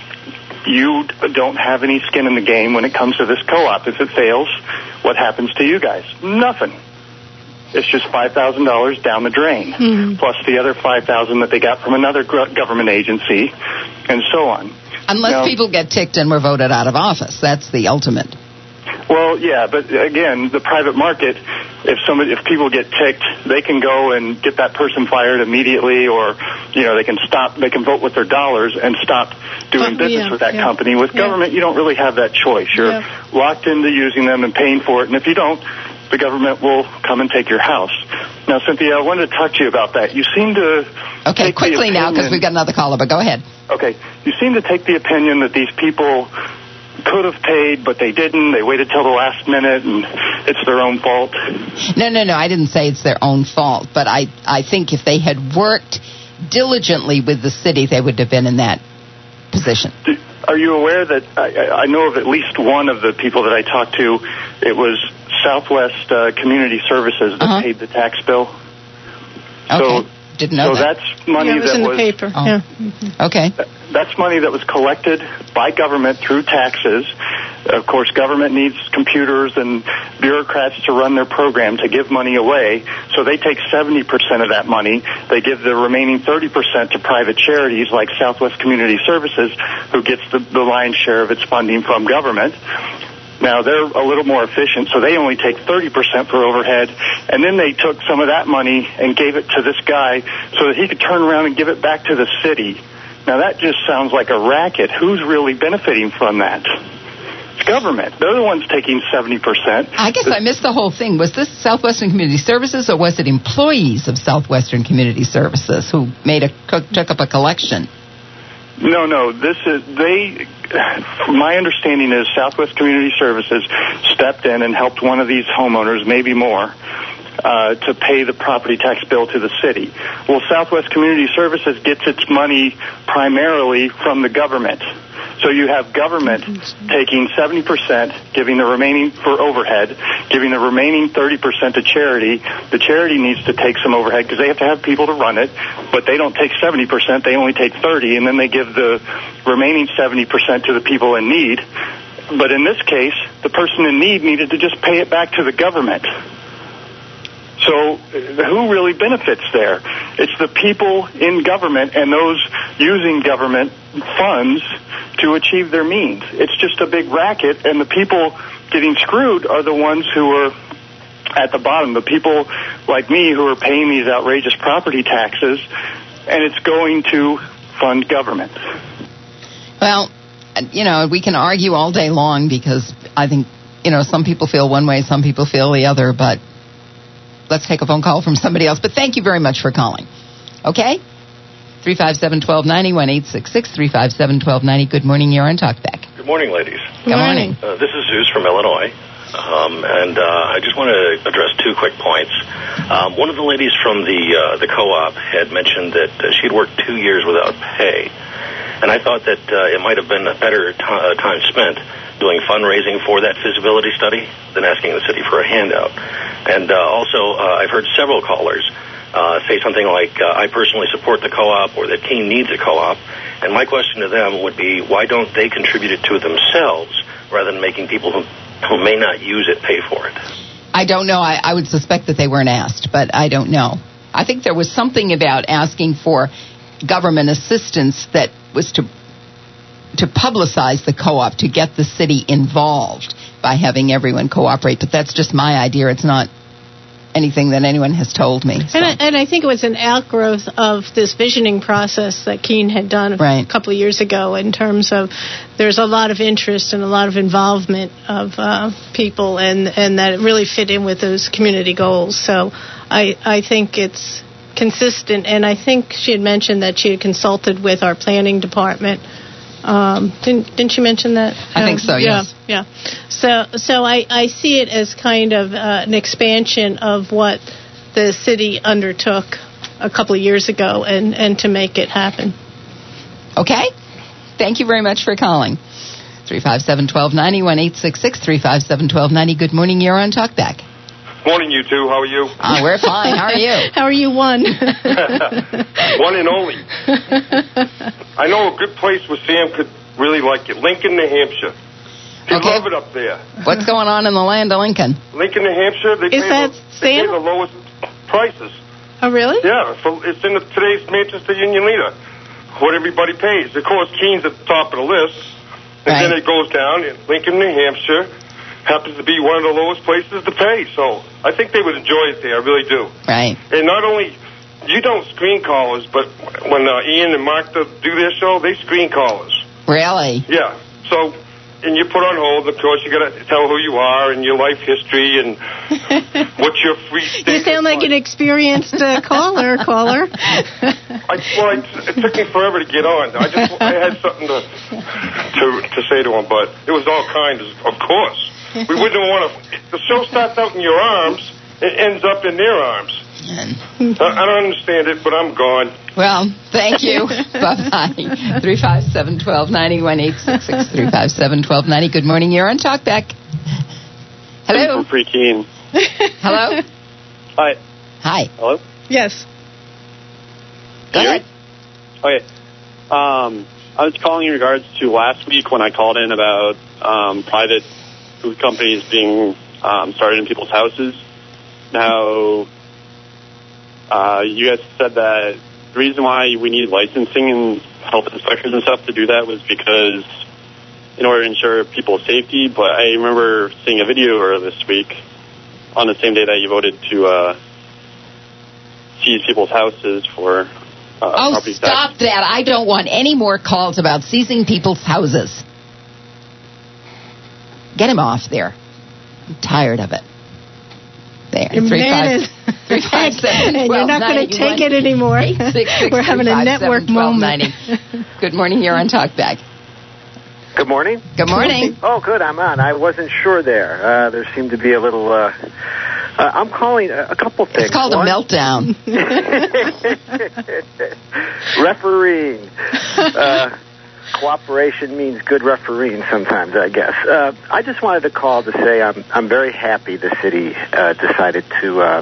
you don't have any skin in the game when it comes to this co-op. If it fails, what happens to you guys? Nothing. It's just five thousand dollars down the drain, mm-hmm. plus the other five thousand dollars that they got from another government agency, and so on. Unless now, people get ticked and were voted out of office. That's the ultimate. Well, yeah, but again, the private market, if somebody, if people get ticked, they can go and get that person fired immediately, or, you know, they can stop, they can vote with their dollars and stop doing uh, business yeah, with that yeah. company. With yeah. government, you don't really have that choice. You're yeah. locked into using them and paying for it, and if you don't, the government will come and take your house. Now, Cynthia, I wanted to talk to you about that. You seem to... Okay, quickly now, because we've got another caller, but go ahead. Okay. You seem to take the opinion that these people could have paid, but they didn't. They waited till the last minute, and it's their own fault. No, no, no. I didn't say it's their own fault, but I, I think if they had worked diligently with the city, they would have been in that position. Are you aware that I, I know of at least one of the people that I talked to? It was Southwest uh, Community Services that uh-huh. paid the tax bill. Okay. So, Didn't know so that. that's money yeah, it was that in was the paper. Oh. Yeah. Mm-hmm. Okay. That's money that was collected by government through taxes. Of course, government needs computers and bureaucrats to run their program to give money away. So they take seventy percent of that money. They give the remaining thirty percent to private charities like Southwest Community Services, who gets the, the lion's share of its funding from government. Now, they're a little more efficient, so they only take thirty percent for overhead, and then they took some of that money and gave it to this guy so that he could turn around and give it back to the city. Now, that just sounds like a racket. Who's really benefiting from that? It's government. They're the ones taking seventy percent. I guess I missed the whole thing. Was this Southwestern Community Services, or was it employees of Southwestern Community Services who made a took up a collection? No, no. This is they. My understanding is Southwest Community Services stepped in and helped one of these homeowners, maybe more, uh, to pay the property tax bill to the city. Well, Southwest Community Services gets its money primarily from the government. So you have government taking seventy percent, giving the remaining for overhead, giving the remaining thirty percent to charity. The charity needs to take some overhead because they have to have people to run it, but they don't take seventy percent, they only take thirty, and then they give the remaining seventy percent to the people in need. But in this case, the person in need needed to just pay it back to the government. So who really benefits there? It's the people in government and those using government funds to achieve their means. It's just a big racket, and the people getting screwed are the ones who are at the bottom, the people like me who are paying these outrageous property taxes, and it's going to fund government. Well, you know, we can argue all day long because I think, you know, some people feel one way, some people feel the other, but let's take a phone call from somebody else. But thank you very much for calling. Okay? three five seven, one two nine zero, one eight six six, three five seven, one two nine zero. Good morning. You're on Talkback. Good morning, ladies. Good morning. Uh, this is Zeus from Illinois. Um, and uh, I just want to address two quick points. Um, one of the ladies from the uh, the co-op had mentioned that uh, she'd worked two years without pay. And I thought that uh, it might have been a better t- uh, time spent doing fundraising for that feasibility study than asking the city for a handout. And uh, also, uh, I've heard several callers uh, say something like, uh, I personally support the co-op, or that Keene needs a co-op. And my question to them would be, why don't they contribute it to it themselves rather than making people who, who may not use it pay for it? I don't know. I, I would suspect that they weren't asked, but I don't know. I think there was something about asking for government assistance that was to to publicize the co-op, to get the city involved by having everyone cooperate. But that's just my idea. It's not anything that anyone has told me. So. And, I, and I think it was an outgrowth of this visioning process that Keene had done a right. couple of years ago, in terms of there's a lot of interest and a lot of involvement of uh, people, and, and that it really fit in with those community goals. So I, I think it's consistent, and I think she had mentioned that she had consulted with our planning department. Um, didn't didn't you mention that? I um, think so. Yeah, yes. Yeah. So so I, I see it as kind of uh, an expansion of what the city undertook a couple of years ago, and, and to make it happen. Okay. Thank you very much for calling. Three five seven twelve ninety one eight six six three five seven twelve ninety. Good morning. You're on Talkback. Morning, you two. How are you? Uh, we're fine. How are you? How are you, one? One and only. I know a good place where Sam could really like it. Lincoln, New Hampshire. They okay. love it up there. What's going on in the land of Lincoln? Lincoln, New Hampshire. They Is pay that the, Sam? They pay the lowest prices. Oh, really? Yeah. So it's in the, today's Manchester Union Leader. What everybody pays. Of course, Keene's at the top of the list. And right. then it goes down. And Lincoln, New Hampshire happens to be one of the lowest places to pay. So I think they would enjoy it there. I really do. Right. And not only, you don't screen callers, but when uh, Ian and Mark do their show, they screen callers. Really? Yeah. So and you put on hold. Of course, you got to tell who you are and your life history and what's your free state. You sound like an experienced uh, caller, caller. I, well, it, it took me forever to get on. I just I had something to to to say to him, but it was all kind, of course. We wouldn't want to. The show starts out in your arms, it ends up in their arms. I, I don't understand it, but I'm gone. Well, thank you. Bye-bye. three five seven, one two nine zero, one eight six six, three five seven, one two nine zero. Good morning. You're on Talkback. Hello. I'm Free Keen. Hello. Hi. Hi. Hello? Yes. Go ahead. Okay. Um, I was calling in regards to last week when I called in about um, private food companies being um, started in people's houses. Now, uh, you guys said that the reason why we need licensing and health inspectors and stuff to do that was because in order to ensure people's safety. But I remember seeing a video earlier this week on the same day that you voted to uh, seize people's houses for uh, oh, property stop tax. that. I don't want any more calls about seizing people's houses. Get him off there. I'm tired of it. There. Your three, man five, is three, five, seven, and you're not going to take it anymore. eight six six, We're having a network moment. Good morning. You're on Talkback. Good morning. Good morning. Oh, good. I'm on. I wasn't sure there. Uh, there seemed to be a little. Uh, uh, I'm calling a, a couple things. It's called One, a meltdown. Refereeing. Uh, cooperation means good refereeing sometimes, I guess. Uh, I just wanted to call to say I'm I'm very happy the city uh, decided to uh,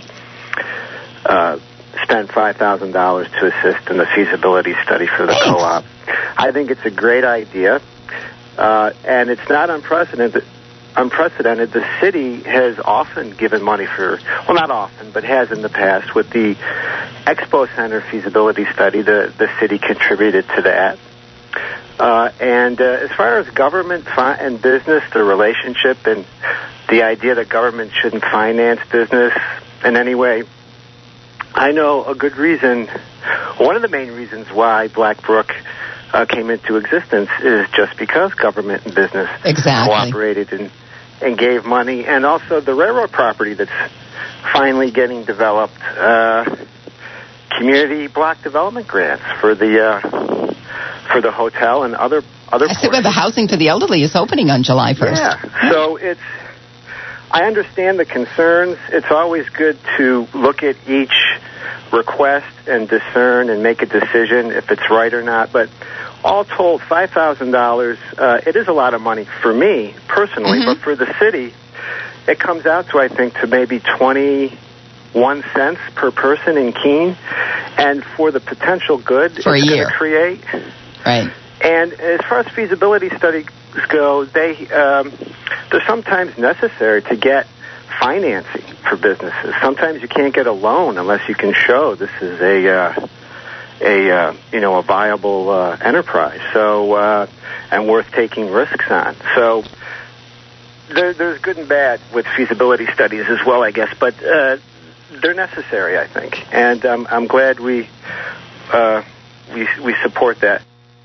uh, spend five thousand dollars to assist in the feasibility study for the Thanks. co-op. I think it's a great idea, uh, and it's not unprecedented. Unprecedented. The city has often given money for, well, not often, but has in the past with the Expo Center feasibility study. The the city contributed to that. Uh, and uh, as far as government fi- and business, the relationship and the idea that government shouldn't finance business in any way, I know a good reason, one of the main reasons why Black Brook uh, came into existence is just because government and business exactly. cooperated and, and gave money. And also the railroad property that's finally getting developed, uh, community block development grants for the... Uh, for the hotel and other other. I see where the housing for the elderly is opening on July first. Yeah, so it's. I understand the concerns. It's always good to look at each request and discern and make a decision if it's right or not. But all told, five thousand dollars. Uh, it is a lot of money for me personally, mm-hmm. but for the city, it comes out to I think to maybe twenty. One cents per person in Keene, and for the potential good for it's a year going to create. Right. And as far as feasibility studies go, they um, they're sometimes necessary to get financing for businesses. Sometimes you can't get a loan unless you can show this is a uh, a uh, you know a viable uh, enterprise. So uh, and worth taking risks on. So. There, there's good and bad with feasibility studies as well, I guess, but uh, they're necessary, I think, and um, I'm glad we uh, we we support that.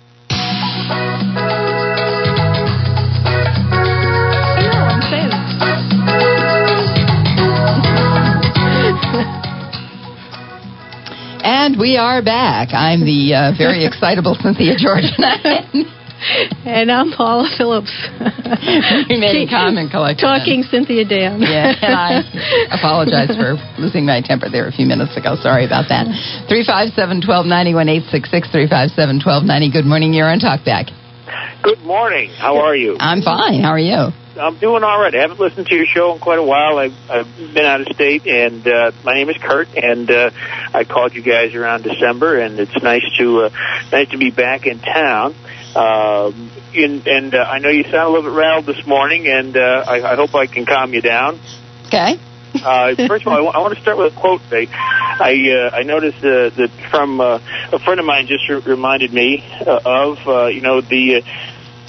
And we are back. I'm the uh, very excitable Cynthia Georgian. And I'm Paula Phillips. We made a comment collection. Talking Cynthia down. Yeah, and I apologize for losing my temper there a few minutes ago. Sorry about that. three five seven, one two nine zero, one eight six six, three five seven, one two nine zero. Good morning. You're on Talkback. Good morning. How are you? I'm fine. How are you? I'm doing all right. I haven't listened to your show in quite a while. I've, I've been out of state, and uh, my name is Kurt, and uh, I called you guys around December, and it's nice to uh, nice to be back in town. Um, and and uh, I know you sound a little bit rattled this morning, and uh, I, I hope I can calm you down. Okay. uh, first of all, I, w- I want to start with a quote. I I, uh, I noticed uh, that from uh, a friend of mine just re- reminded me uh, of uh, you know the uh,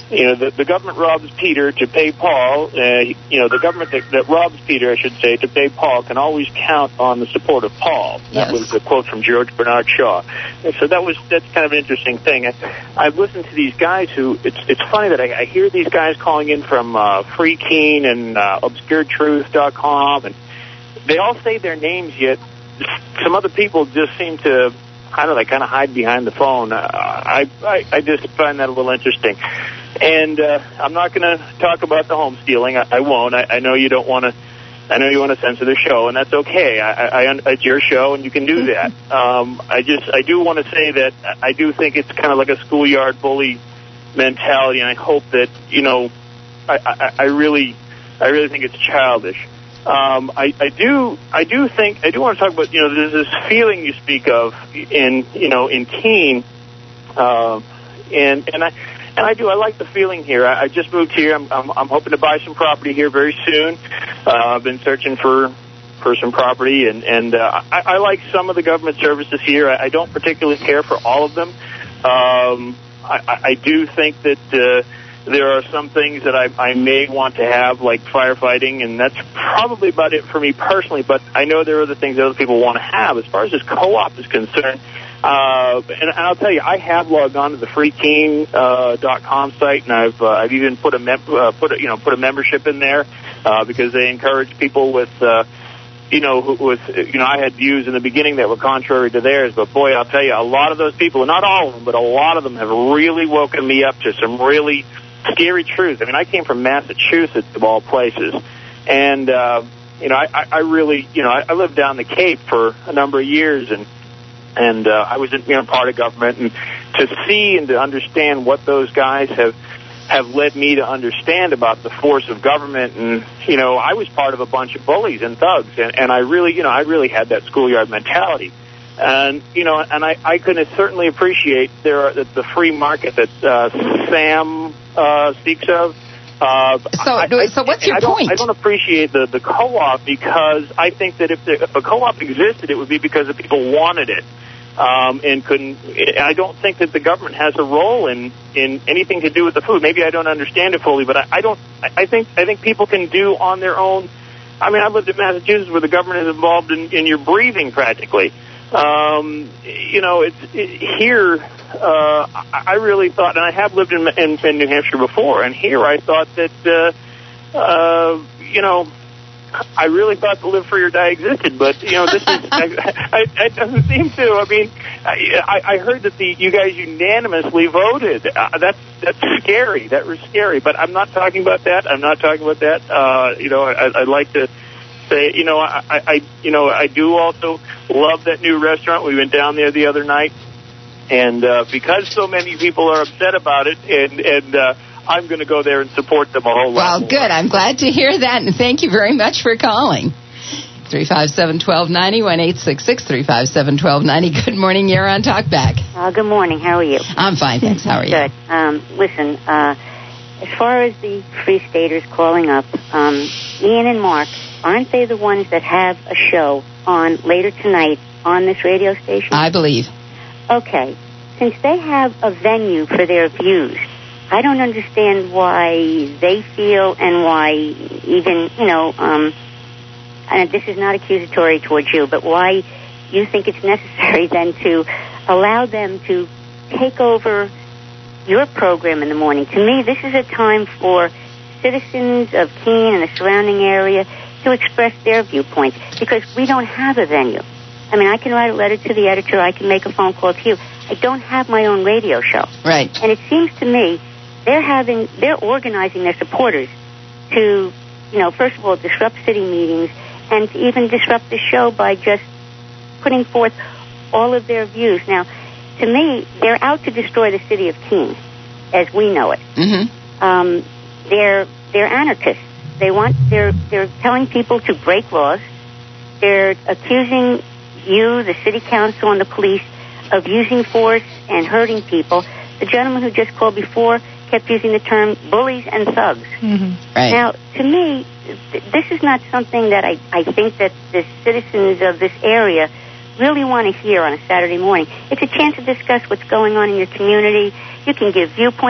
you know, the, the government robs Peter to pay Paul. Uh, you know, the government that, that robs Peter, I should say, to pay Paul can always count on the support of Paul. That Yes. was a quote from George Bernard Shaw. And so that was that's kind of an interesting thing. I, I've listened to these guys who it's it's funny that I, I hear these guys calling in from uh, Free Keene and uh, Obscure Truth dot com, and they all say their names, yet some other people just seem to, I don't know, they kind of hide behind the phone. Uh, I, I I just find that a little interesting. And uh, I'm not going to talk about the home stealing. I, I won't. I, I know you don't want to. I know you want to censor the show, and that's okay. I, I, it's your show, and you can do that. Um, I just, I do want to say that I do think it's kind of like a schoolyard bully mentality, and I hope that you know, I, I, I really, I really think it's childish. Um, I, I do, I do think, I do want to talk about, you know, there's this feeling you speak of in, you know, in Keene, uh, and and I. And I do. I like the feeling here. I, I just moved here. I'm, I'm, I'm hoping to buy some property here very soon. Uh, I've been searching for for some property, and and uh, I, I like some of the government services here. I, I don't particularly care for all of them. Um, I, I, I do think that uh, there are some things that I, I may want to have, like firefighting, and that's probably about it for me personally. But I know there are other things that other people want to have. As far as this co-op is concerned. Uh, and, and I'll tell you, I have logged on to the free keene dot com uh, site, and I've uh, I've even put a mem- uh, put a, you know put a membership in there uh, because they encourage people with uh, you know who, with you know I had views in the beginning that were contrary to theirs, but boy, I'll tell you, a lot of those people, not all of them, but a lot of them have really woken me up to some really scary truths. I mean, I came from Massachusetts of all places, and uh, you know I, I really you know I, I lived down the Cape for a number of years, and. And uh, I was in, you know, part of government, and to see and to understand what those guys have have led me to understand about the force of government. And you know, I was part of a bunch of bullies and thugs, and, and I really, you know, I really had that schoolyard mentality. And you know, and I, I can certainly appreciate there are the, the free market that uh, Sam uh, speaks of. Uh, so, I, so what's your I don't, point? I don't appreciate the, the co-op because I think that if, the, if a co-op existed, it would be because the people wanted it. Um, and couldn't. I don't think that the government has a role in, in anything to do with the food. Maybe I don't understand it fully, but I, I don't. I think I think people can do on their own. I mean, I lived in Massachusetts where the government is involved in, in your breathing practically. Um, you know, it's it, here. Uh, I, I really thought, and I have lived in, in in New Hampshire before, and here I thought that uh, uh, you know. I really thought the live free or die existed, but you know this is I, I, it doesn't seem to. I mean, I, I heard that the you guys unanimously voted. Uh, that's that's scary. That was scary. But I'm not talking about that. I'm not talking about that. Uh, you know, I, I'd like to say, you know, I, I you know I do also love that new restaurant. We went down there the other night, and uh, because so many people are upset about it, and and. Uh, I'm going to go there and support them a whole lot. Well, good. I'm glad to hear that, and thank you very much for calling. three five seven, one two nine zero, one eight six six, three five seven, one two nine zero. Good morning. You're on Talkback. Uh, good morning. How are you? I'm fine, thanks. How are you? Good. Um, listen, uh, as far as the Free Staters calling up, um, Ian and Mark, aren't they the ones that have a show on later tonight on this radio station? I believe. Okay. Since they have a venue for their views, I don't understand why they feel and why even, you know, um, and this is not accusatory towards you, but why you think it's necessary then to allow them to take over your program in the morning. To me, this is a time for citizens of Keene and the surrounding area to express their viewpoints because we don't have a venue. I mean, I can write a letter to the editor. I can make a phone call to you. I don't have my own radio show. Right. And it seems to me they're having, they're organizing their supporters to, you know, first of all, disrupt city meetings and to even disrupt the show by just putting forth all of their views. Now, to me, they're out to destroy the city of Keene as we know it. Mm-hmm. Um, they're they're anarchists. They want they're they're telling people to break laws. They're accusing you, the city council, and the police of using force and hurting people. The gentleman who just called before kept using the term bullies and thugs. Mm-hmm. Right. Now, to me, th- this is not something that I, I think that the citizens of this area really want to hear on a Saturday morning. It's a chance to discuss what's going on in your community. You can give viewpoints,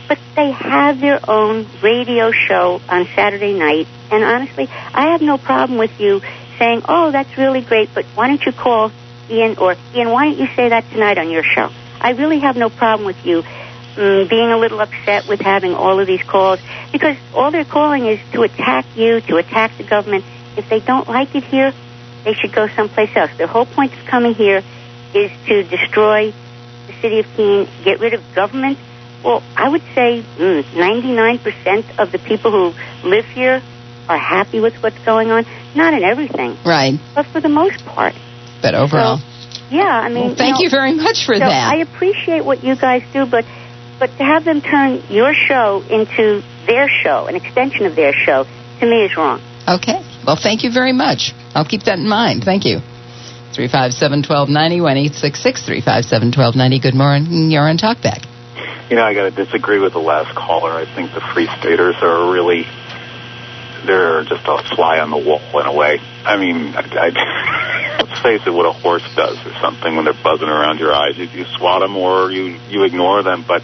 but they have their own radio show on Saturday night. And honestly, I have no problem with you saying, oh, that's really great, but why don't you call Ian, or Ian, why don't you say that tonight on your show? I really have no problem with you um, being a little upset with having all of these calls, because all they're calling is to attack you, to attack the government. If they don't like it here, they should go someplace else. The whole point of coming here is to destroy the city of Keene, get rid of government. Well, I would say mm, ninety-nine percent of the people who live here are happy with what's going on. Not in everything. Right. But for the most part. But overall. So, yeah, I mean. Well, thank you, know, you very much for so that. I appreciate what you guys do, but but to have them turn your show into their show, an extension of their show, to me is wrong. Okay. Well, thank you very much. I'll keep that in mind. Thank you. three five seven, one two nine zero, one eight six six, three five seven, one two nine zero. Good morning. You're on Talkback. You know, I got to disagree with the last caller. I think the Free Staters are really, they're just a fly on the wall in a way. I mean, I, I, let's face it, what a horse does or something when they're buzzing around your eyes. You, you swat them or you, you ignore them. But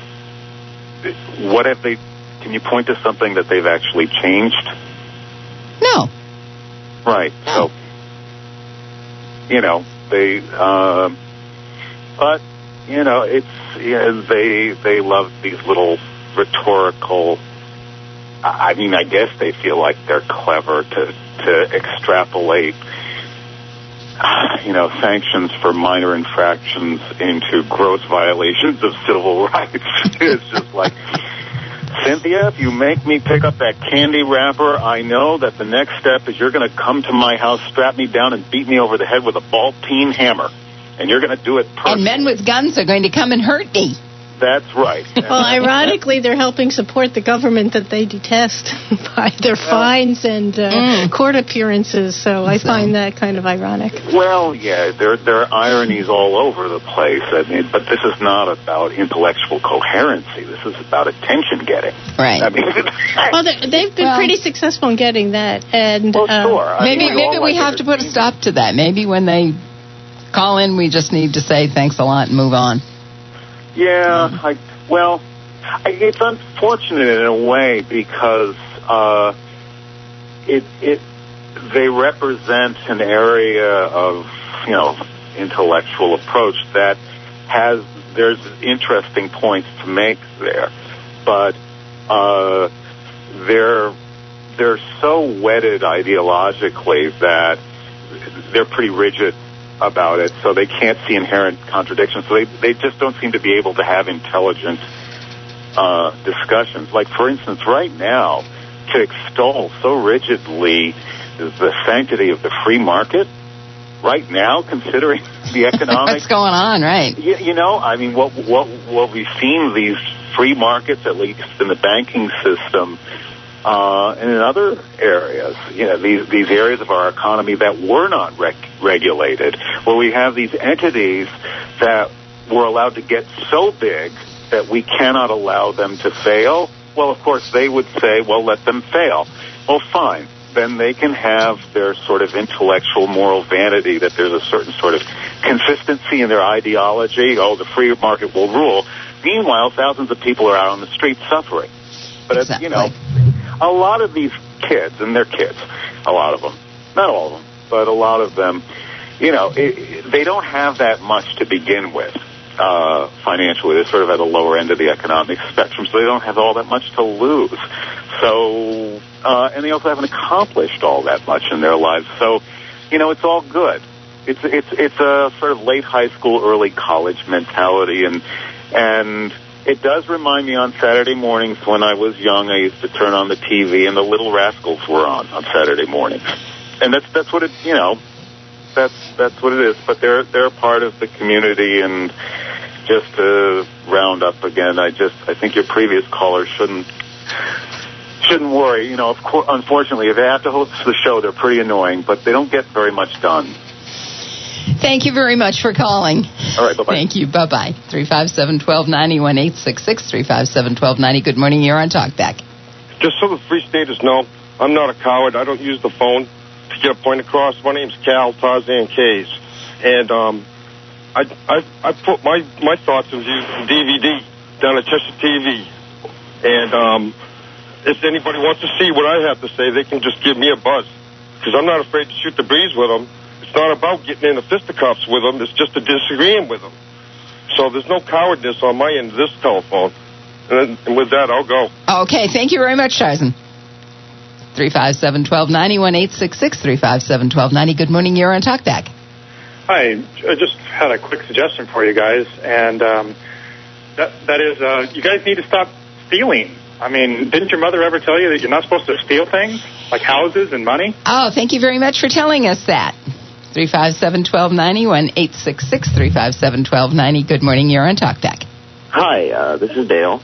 what have they, can you point to something that they've actually changed? No. Right. So, you know, they, uh, but, you know, it's, yeah, they they love these little rhetorical, I mean, I guess they feel like they're clever to, to extrapolate, you know, sanctions for minor infractions into gross violations of civil rights. It's just like, Cynthia, if you make me pick up that candy wrapper, I know that the next step is you're going to come to my house, strap me down, and beat me over the head with a ball-peen hammer. And you're going to do it personally. And men with guns are going to come and hurt me. That's right. Well, ironically, they're helping support the government that they detest by their fines and uh, mm. court appearances. So I find that kind of ironic. Well, yeah, there there are ironies all over the place. I mean, but this is not about intellectual coherency. This is about attention getting. Right. I mean, well, they've been well, pretty successful in getting that. And well, sure. Um, maybe I mean, we maybe we like have to put a stop to that. Maybe when they call in, we just need to say thanks a lot and move on. Yeah, I, well, I, it's unfortunate in a way because uh, it it they represent an area of, you know, intellectual approach that has, there's interesting points to make there, but uh, they're they're so wedded ideologically that they're pretty rigid about it, so they can't see inherent contradictions. So they they just don't seem to be able to have intelligent uh, discussions. Like, for instance, right now, to extol so rigidly the sanctity of the free market, right now, considering the economic... What's going on, right? You, you know, I mean, what what what we've seen, these free markets, at least in the banking system, Uh, and in other areas, you know, these these areas of our economy that were not rec- regulated, where we have these entities that were allowed to get so big that we cannot allow them to fail. Well, of course, they would say, well, let them fail. Well, fine. Then they can have their sort of intellectual moral vanity that there's a certain sort of consistency in their ideology. Oh, the free market will rule. Meanwhile, thousands of people are out on the street suffering. But, exactly. you know, a lot of these kids, and they're kids, a lot of them, not all of them, but a lot of them, you know, it, they don't have that much to begin with uh, financially. They're sort of at the lower end of the economic spectrum, so they don't have all that much to lose. So, uh, and they also haven't accomplished all that much in their lives. So, you know, it's all good. It's it's it's a sort of late high school, early college mentality, and and. It does remind me on Saturday mornings when I was young, I used to turn on the T V and the Little Rascals were on on Saturday mornings. And that's that's what it, you know, that's that's what it is. But they're they're part of the community, and just to round up again, I just I think your previous caller shouldn't shouldn't worry. You know, of course, unfortunately, if they have to host the show, they're pretty annoying, but they don't get very much done. Thank you very much for calling. All right, bye-bye. Thank you. Bye-bye. three five seven, one two nine zero, one eight six six, three five seven, one two nine zero. Good morning. You're on Talkback. Just so the Free Staters know, I'm not a coward. I don't use the phone to get a point across. My name's Cal Tarzan Kays. And um, I, I I put my, my thoughts into D V D down at Cheshire T V. And um, if anybody wants to see what I have to say, they can just give me a buzz. Because I'm not afraid to shoot the breeze with them. It's not about getting into fisticuffs with them. It's just a disagreeing with them. So there's no cowardness on my end of this telephone. And, and with that, I'll go. Okay, thank you very much, Tarzan. three five seven, one two nine zero, one eight six six, three five seven, one two nine zero. Good morning, you're on Talkback. Hi, I just had a quick suggestion for you guys, and um, that that is, uh, you guys need to stop stealing. I mean, didn't your mother ever tell you that you're not supposed to steal things, like houses and money? Oh, thank you very much for telling us that. three five seven, one two nine zero, one eight six six, three five seven, one two nine zero. Good morning, you're on Talkback. Hi, uh, this is Dale.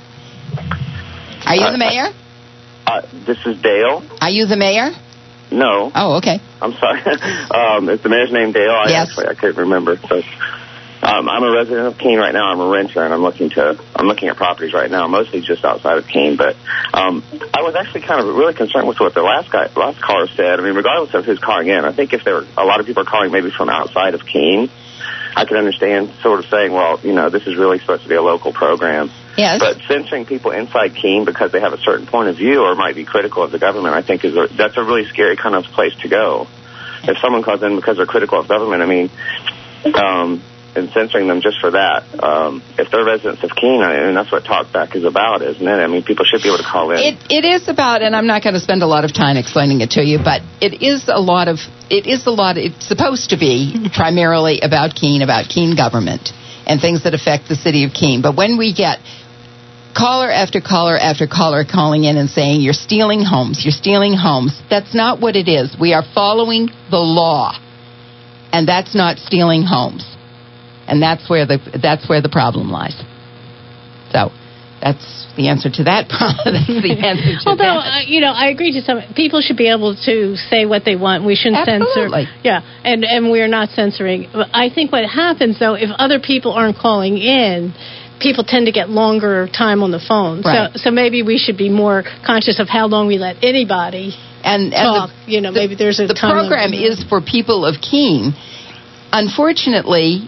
Are you uh, the mayor? Uh, this is Dale. Are you the mayor? No. Oh, okay. I'm sorry. um, is the mayor's name Dale? I yes. Actually, I can't remember. So, um, I'm a resident of Keene right now. I'm a renter, and I'm looking to I'm looking at properties right now, mostly just outside of Keene. But um, I was actually kind of really concerned with what the last guy, last caller said. I mean, regardless of who's calling in, I think if there were a lot of people are calling maybe from outside of Keene, I can understand sort of saying, well, you know, this is really supposed to be a local program. Yes. But censoring people inside Keene because they have a certain point of view or might be critical of the government, I think is a, that's a really scary kind of place to go. If someone calls in because they're critical of government, I mean, um, and censoring them just for that, um, if they're residents of Keene, I mean, that's what Talkback is about, isn't it? I mean, people should be able to call in. It, it is about, and I'm not going to spend a lot of time explaining it to you, but it is a lot of, it is a lot, it's supposed to be primarily about Keene, about Keene government and things that affect the city of Keene. But when we get caller after caller after caller calling in and saying, you're stealing homes, you're stealing homes, that's not what it is. We are following the law, and that's not stealing homes. And that's where the that's where the problem lies. So that's the answer to that problem. That's the answer to Although, that. uh, you know, I agree to some. People should be able to say what they want. We shouldn't Absolutely. censor. Yeah, and, and we're not censoring. I think what happens, though, if other people aren't calling in, people tend to get longer time on the phone. Right. So so maybe we should be more conscious of how long we let anybody and, and talk. The, you know, the, maybe there's a The time program limit. is for people of Keene. Unfortunately,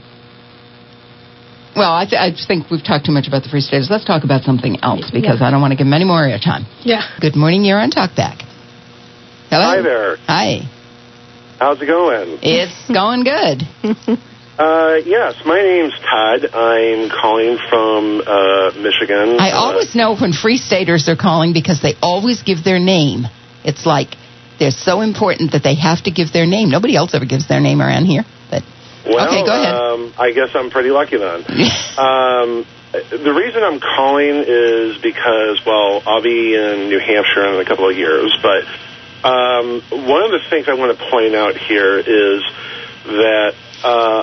well, I, th- I think we've talked too much about the Free Staters. Let's talk about something else because yeah. I don't want to give them any more airtime. Yeah. Good morning. You're on Talkback. Hello. Hi there. Hi. How's it going? It's going good. uh, yes, my name's Todd. I'm calling from uh, Michigan. I uh, always know when Free Staters are calling because they always give their name. It's like they're so important that they have to give their name. Nobody else ever gives their name around here. But Well, okay, go ahead. Um, I guess I'm pretty lucky then. um, the reason I'm calling is because, well, I'll be in New Hampshire in a couple of years, but um, one of the things I want to point out here is that uh,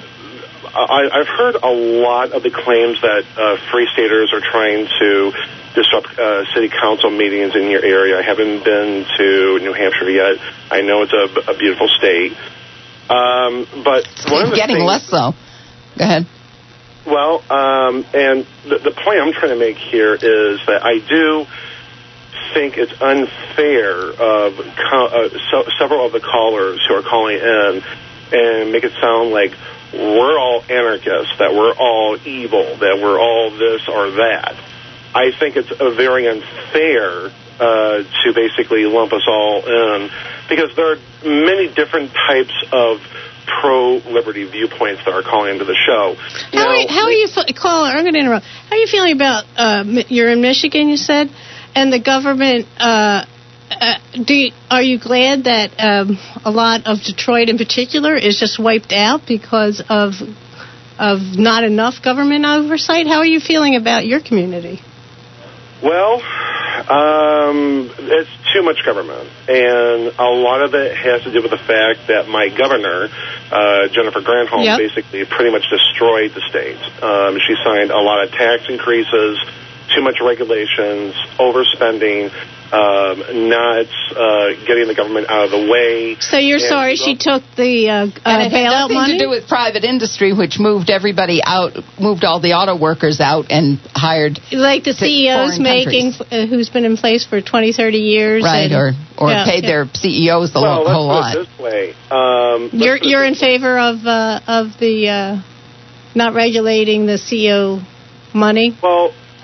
I, I've heard a lot of the claims that uh, Free Staters are trying to disrupt uh, city council meetings in your area. I haven't been to New Hampshire yet. I know it's a, a beautiful state. Um, but one of the getting things, less so. Go ahead. Well, um, and the, the point I'm trying to make here is that I do think it's unfair of co- uh, so, several of the callers who are calling in and make it sound like we're all anarchists, that we're all evil, that we're all this or that. I think it's a very unfair uh, to basically lump us all in, because there are many different types of pro-liberty viewpoints that are calling into the show. How, Now, are, how are you, caller? I'm going to interrupt. How are you feeling about? Uh, you're in Michigan, you said, and the government. Uh, uh, do you, are you glad that um, a lot of Detroit, in particular, is just wiped out because of of not enough government oversight? How are you feeling about your community? Well, um, it's too much government, and a lot of it has to do with the fact that my governor, uh, Jennifer Granholm, yep. basically pretty much destroyed the state. Um, she signed a lot of tax increases, too much regulations, overspending, um, not uh, getting the government out of the way. So you're and sorry she took the uh, uh, and it had bailout nothing money? to do with private industry, which moved everybody out, moved all the auto workers out and hired like the C E Os foreign making, uh, who's been in place for twenty, thirty years, right? and, Or or yeah, paid yeah. their C E Os the well, whole lot. let's put it this way. Um, You're you're in favor of uh, of the uh, not regulating the C E O money? Well,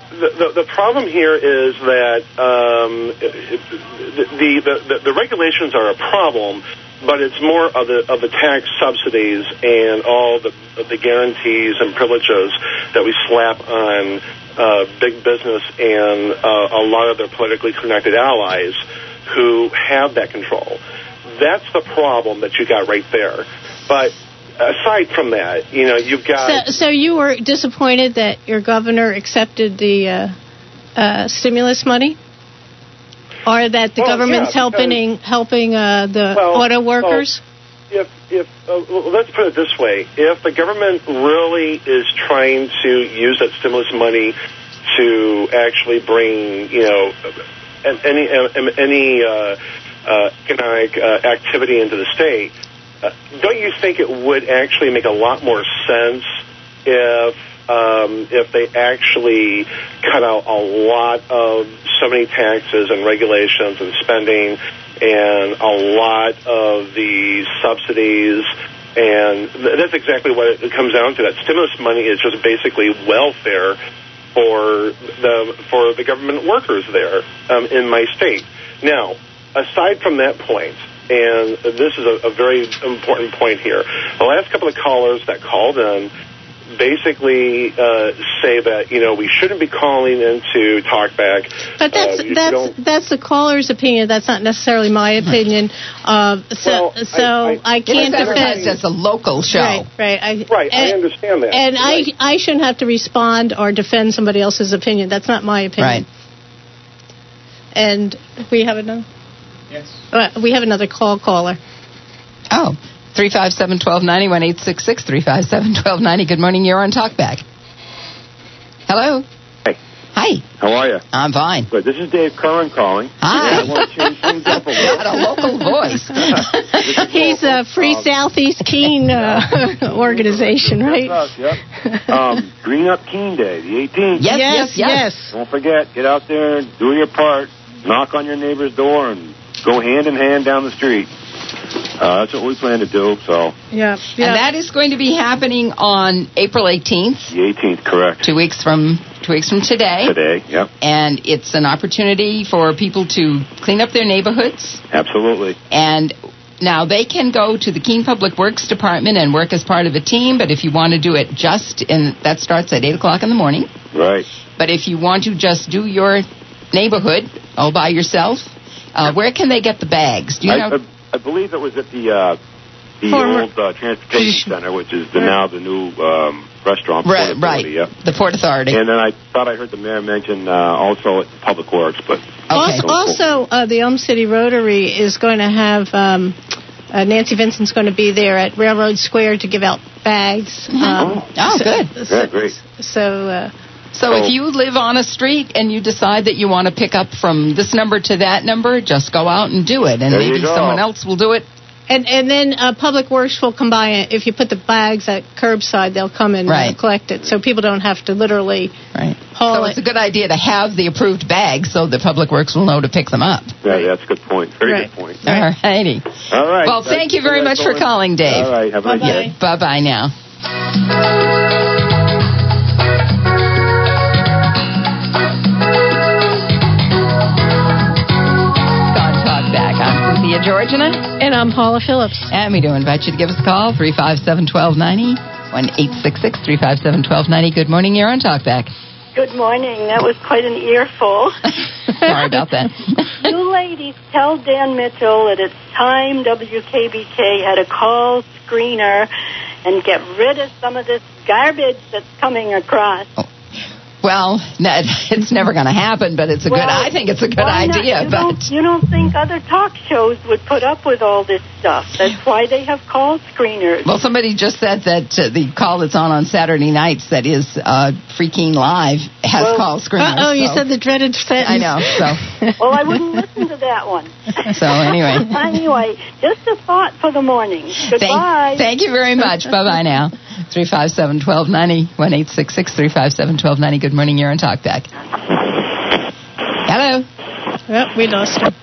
the, the the problem here is that um, the, the the the regulations are a problem, but it's more of the of the tax subsidies and all the the guarantees and privileges that we slap on uh, big business and uh, a lot of their politically connected allies who have that control. That's the problem that you got right there. But aside from that, you know, you've got... So, so you were disappointed that your governor accepted the uh, uh, stimulus money? Or that the well, government's yeah, because, helping helping uh, the well, auto workers? Well, if, if uh, well, let's put it this way. If the government really is trying to use that stimulus money to actually bring, you know, any, any uh, uh, economic uh, activity into the state, Uh, don't you think it would actually make a lot more sense if um, if they actually cut out a lot of so many taxes and regulations and spending and a lot of the subsidies? And th- that's exactly what it comes down to. That stimulus money is just basically welfare for the for the government workers there um, in my state. Now, aside from that point, and this is a, a very important point here. The last couple of callers that called in basically uh, say that, you know, we shouldn't be calling into talkback. But that's uh, that's that's the caller's opinion. That's not necessarily my opinion. Uh, so well, so I, I, I can't defend. It's a local show. Right, right. I, right, and, I understand that. And right. I I shouldn't have to respond or defend somebody else's opinion. That's not my opinion. Right. And we have another. Yes. Uh, we have another call caller. Oh, three five seven, one two nine zero, one eight six six, three five seven, one two nine zero. Good morning. You're on Talkback. Hello. Hey. Hi. How are you? I'm fine. Good. This is Dave Curran calling. Hi. I want to change things up a little. Got a local voice. He's a Free um, Southeast Keene uh, organization, right? Us, yep. um, Green Up Keene Day, the eighteenth. Yes, yes, yes, yes. Don't forget, get out there, do your part, knock on your neighbor's door, and go hand in hand down the street. Uh, that's what we plan to do. So. Yeah. yeah. And that is going to be happening on April eighteenth. The eighteenth, correct. Two weeks from two weeks from today. Today, yep. And it's an opportunity for people to clean up their neighborhoods. Absolutely. And now they can go to the Keene Public Works Department and work as part of a team. But if you want to do it just in, that starts at eight o'clock in the morning. Right. But if you want to just do your neighborhood all by yourself, uh, where can they get the bags? Do you I, know? I, I believe it was at the uh, the Former. old uh, transportation center, which is the, now the new um, restaurant. Right, Port right. Authority, yep. The Port Authority. And then I thought I heard the mayor mention uh, also at Public Works, but okay. Also, uh, the Elm City Rotary is going to have um, uh, Nancy Vincent's going to be there at Railroad Square to give out bags. Mm-hmm. Um, oh, so, good. So, yeah, great. So. Uh, So if you live on a street and you decide that you want to pick up from this number to that number, just go out and do it, and there maybe someone else will do it. And and then uh, Public Works will come by. If you put the bags at curbside, they'll come and right. uh, collect it, so people don't have to literally right. haul so it. it's a good idea to have the approved bags so the Public Works will know to pick them up. Yeah, that's a good point. Very right. good point. All righty. All right. Well, thank you very much for calling, Dave. All right. Have a nice day. Bye-bye now. Cynthia Georgina. And I'm Paula Phillips. And we do invite you to give us a call, three five seven, one two nine zero, one eight six six, three five seven, one two nine zero. Good morning, you're on Talkback. Good morning. That was quite an earful. Sorry about that. You ladies, tell Dan Mitchell that it's time W K B K had a call screener and get rid of some of this garbage that's coming across. Oh. Well, it's never going to happen, but it's a well, good. I think it's a good idea. You, but don't, you don't think other talk shows would put up with all this stuff? That's why they have call screeners. Well, somebody just said that uh, the call that's on on Saturday nights, that is uh, Free Keene Live, has well, call screeners. Oh, you so. said the dreaded sentence. I know. So. Well, I wouldn't listen to that one. So anyway. Anyway, just a thought for the morning. Goodbye. Thank, thank you very much. Bye bye now. three five seven, one two nine zero, one eight six six, three five seven, one two nine zero. Good morning, you're on Talkback. Hello. Well, we lost him.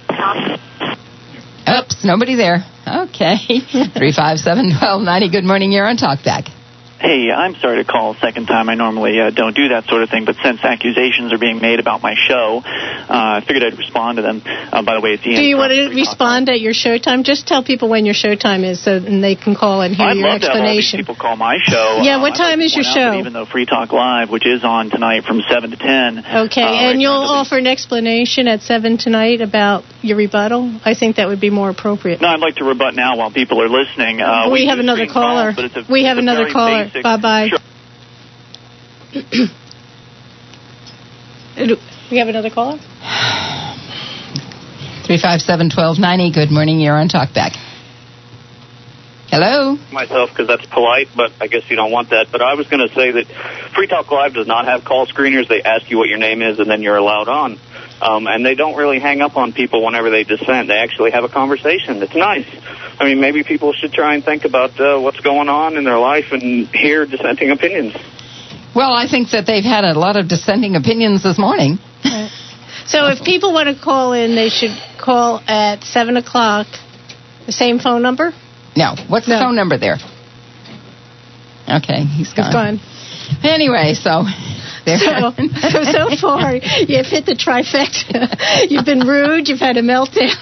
Oops, nobody there. Okay. three five seven, one two nine zero. Good morning, you're on Talkback. hey, I'm sorry to call a second time. I normally uh, don't do that sort of thing, but since accusations are being made about my show, uh, I figured I'd respond to them. Uh, by the way, it's Ian. Do you want to respond at your showtime? Just tell people when your showtime is so and they can call and hear I'd your love explanation. To have all these people call my show. Yeah, what uh, time like is your show? Even though Free Talk Live, which is on tonight from seven to ten. Okay, uh, and right you'll offer an explanation at seven tonight about your rebuttal? I think that would be more appropriate. No, I'd like to rebut now while people are listening. Uh, we, we have another caller. Calls, a, we have another caller. Basic... Bye-bye. Sure. We have another caller? three five seven, one two nine zero. Good morning. You're on Talkback. Hello? Myself, because that's polite, but I guess you don't want that. But I was going to say that Free Talk Live does not have call screeners. They ask you what your name is, and then you're allowed on. Um, and they don't really hang up on people whenever they dissent. They actually have a conversation. It's nice. I mean, maybe people should try and think about uh, what's going on in their life and hear dissenting opinions. Well, I think that they've had a lot of dissenting opinions this morning. Right. So if people want to call in, they should call at seven o'clock. The same phone number? No. What's the no. phone number there? Okay, he's gone. He's gone. Anyway, so... There. So, so far, you've hit the trifecta. You've been rude. You've had a meltdown.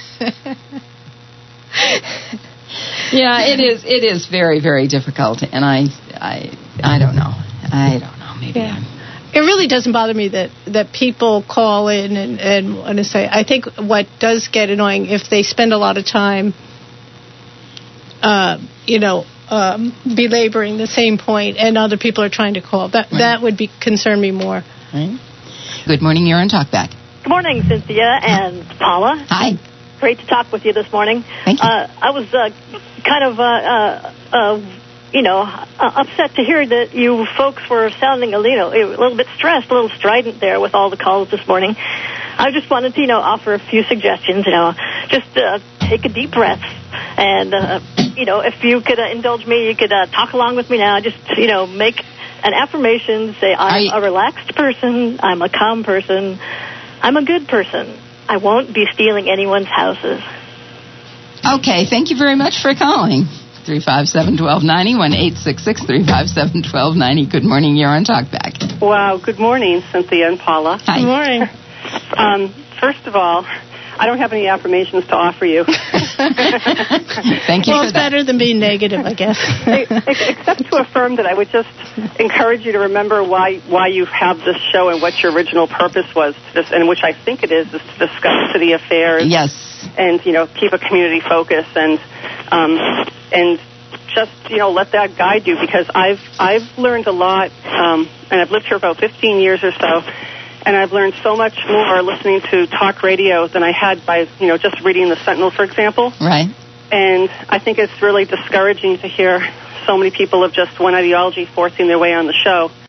Yeah, it is. It is very, very difficult, and I, I, I don't know. I don't know. Maybe yeah. I'm. It really doesn't bother me that, that people call in and, and want to say. I think what does get annoying if they spend a lot of time, uh, you know. Um, belaboring the same point, and other people are trying to call. That right. that would be concern me more. Right. Good morning. You're on Talkback. Good morning, Cynthia and Paula. Hi. Great to talk with you this morning. Thank you. Uh, I was uh, kind of, uh, uh, uh, you know, uh, upset to hear that you folks were sounding a little, a little bit stressed, a little strident there with all the calls this morning. I just wanted to, you know, offer a few suggestions. You know, just uh, take a deep breath and. Uh, You know, if you could uh, indulge me, you could uh, talk along with me now. Just, you know, make an affirmation. Say, I'm I... a relaxed person. I'm a calm person. I'm a good person. I won't be stealing anyone's houses. Okay. Thank you very much for calling. three five seven, one two nine zero, one eight six six, three five seven, one two nine zero. Good morning. You're on Talkback. Wow. Good morning, Cynthia and Paula. Hi. Good morning. um, first of all, I don't have any affirmations to offer you. Thank you well, for it's that. better than being negative, I guess. Except to affirm that I would just encourage you to remember why why you have this show and what your original purpose was, to dis- and which I think it is, is to discuss city affairs. Yes. And, you know, keep a community focus and um, and just, you know, let that guide you, because I've I've learned a lot, um, and I've lived here about fifteen years or so. And I've learned so much more listening to talk radio than I had by, you know, just reading the Sentinel, for example. Right. And I think it's really discouraging to hear so many people of just one ideology forcing their way on the show.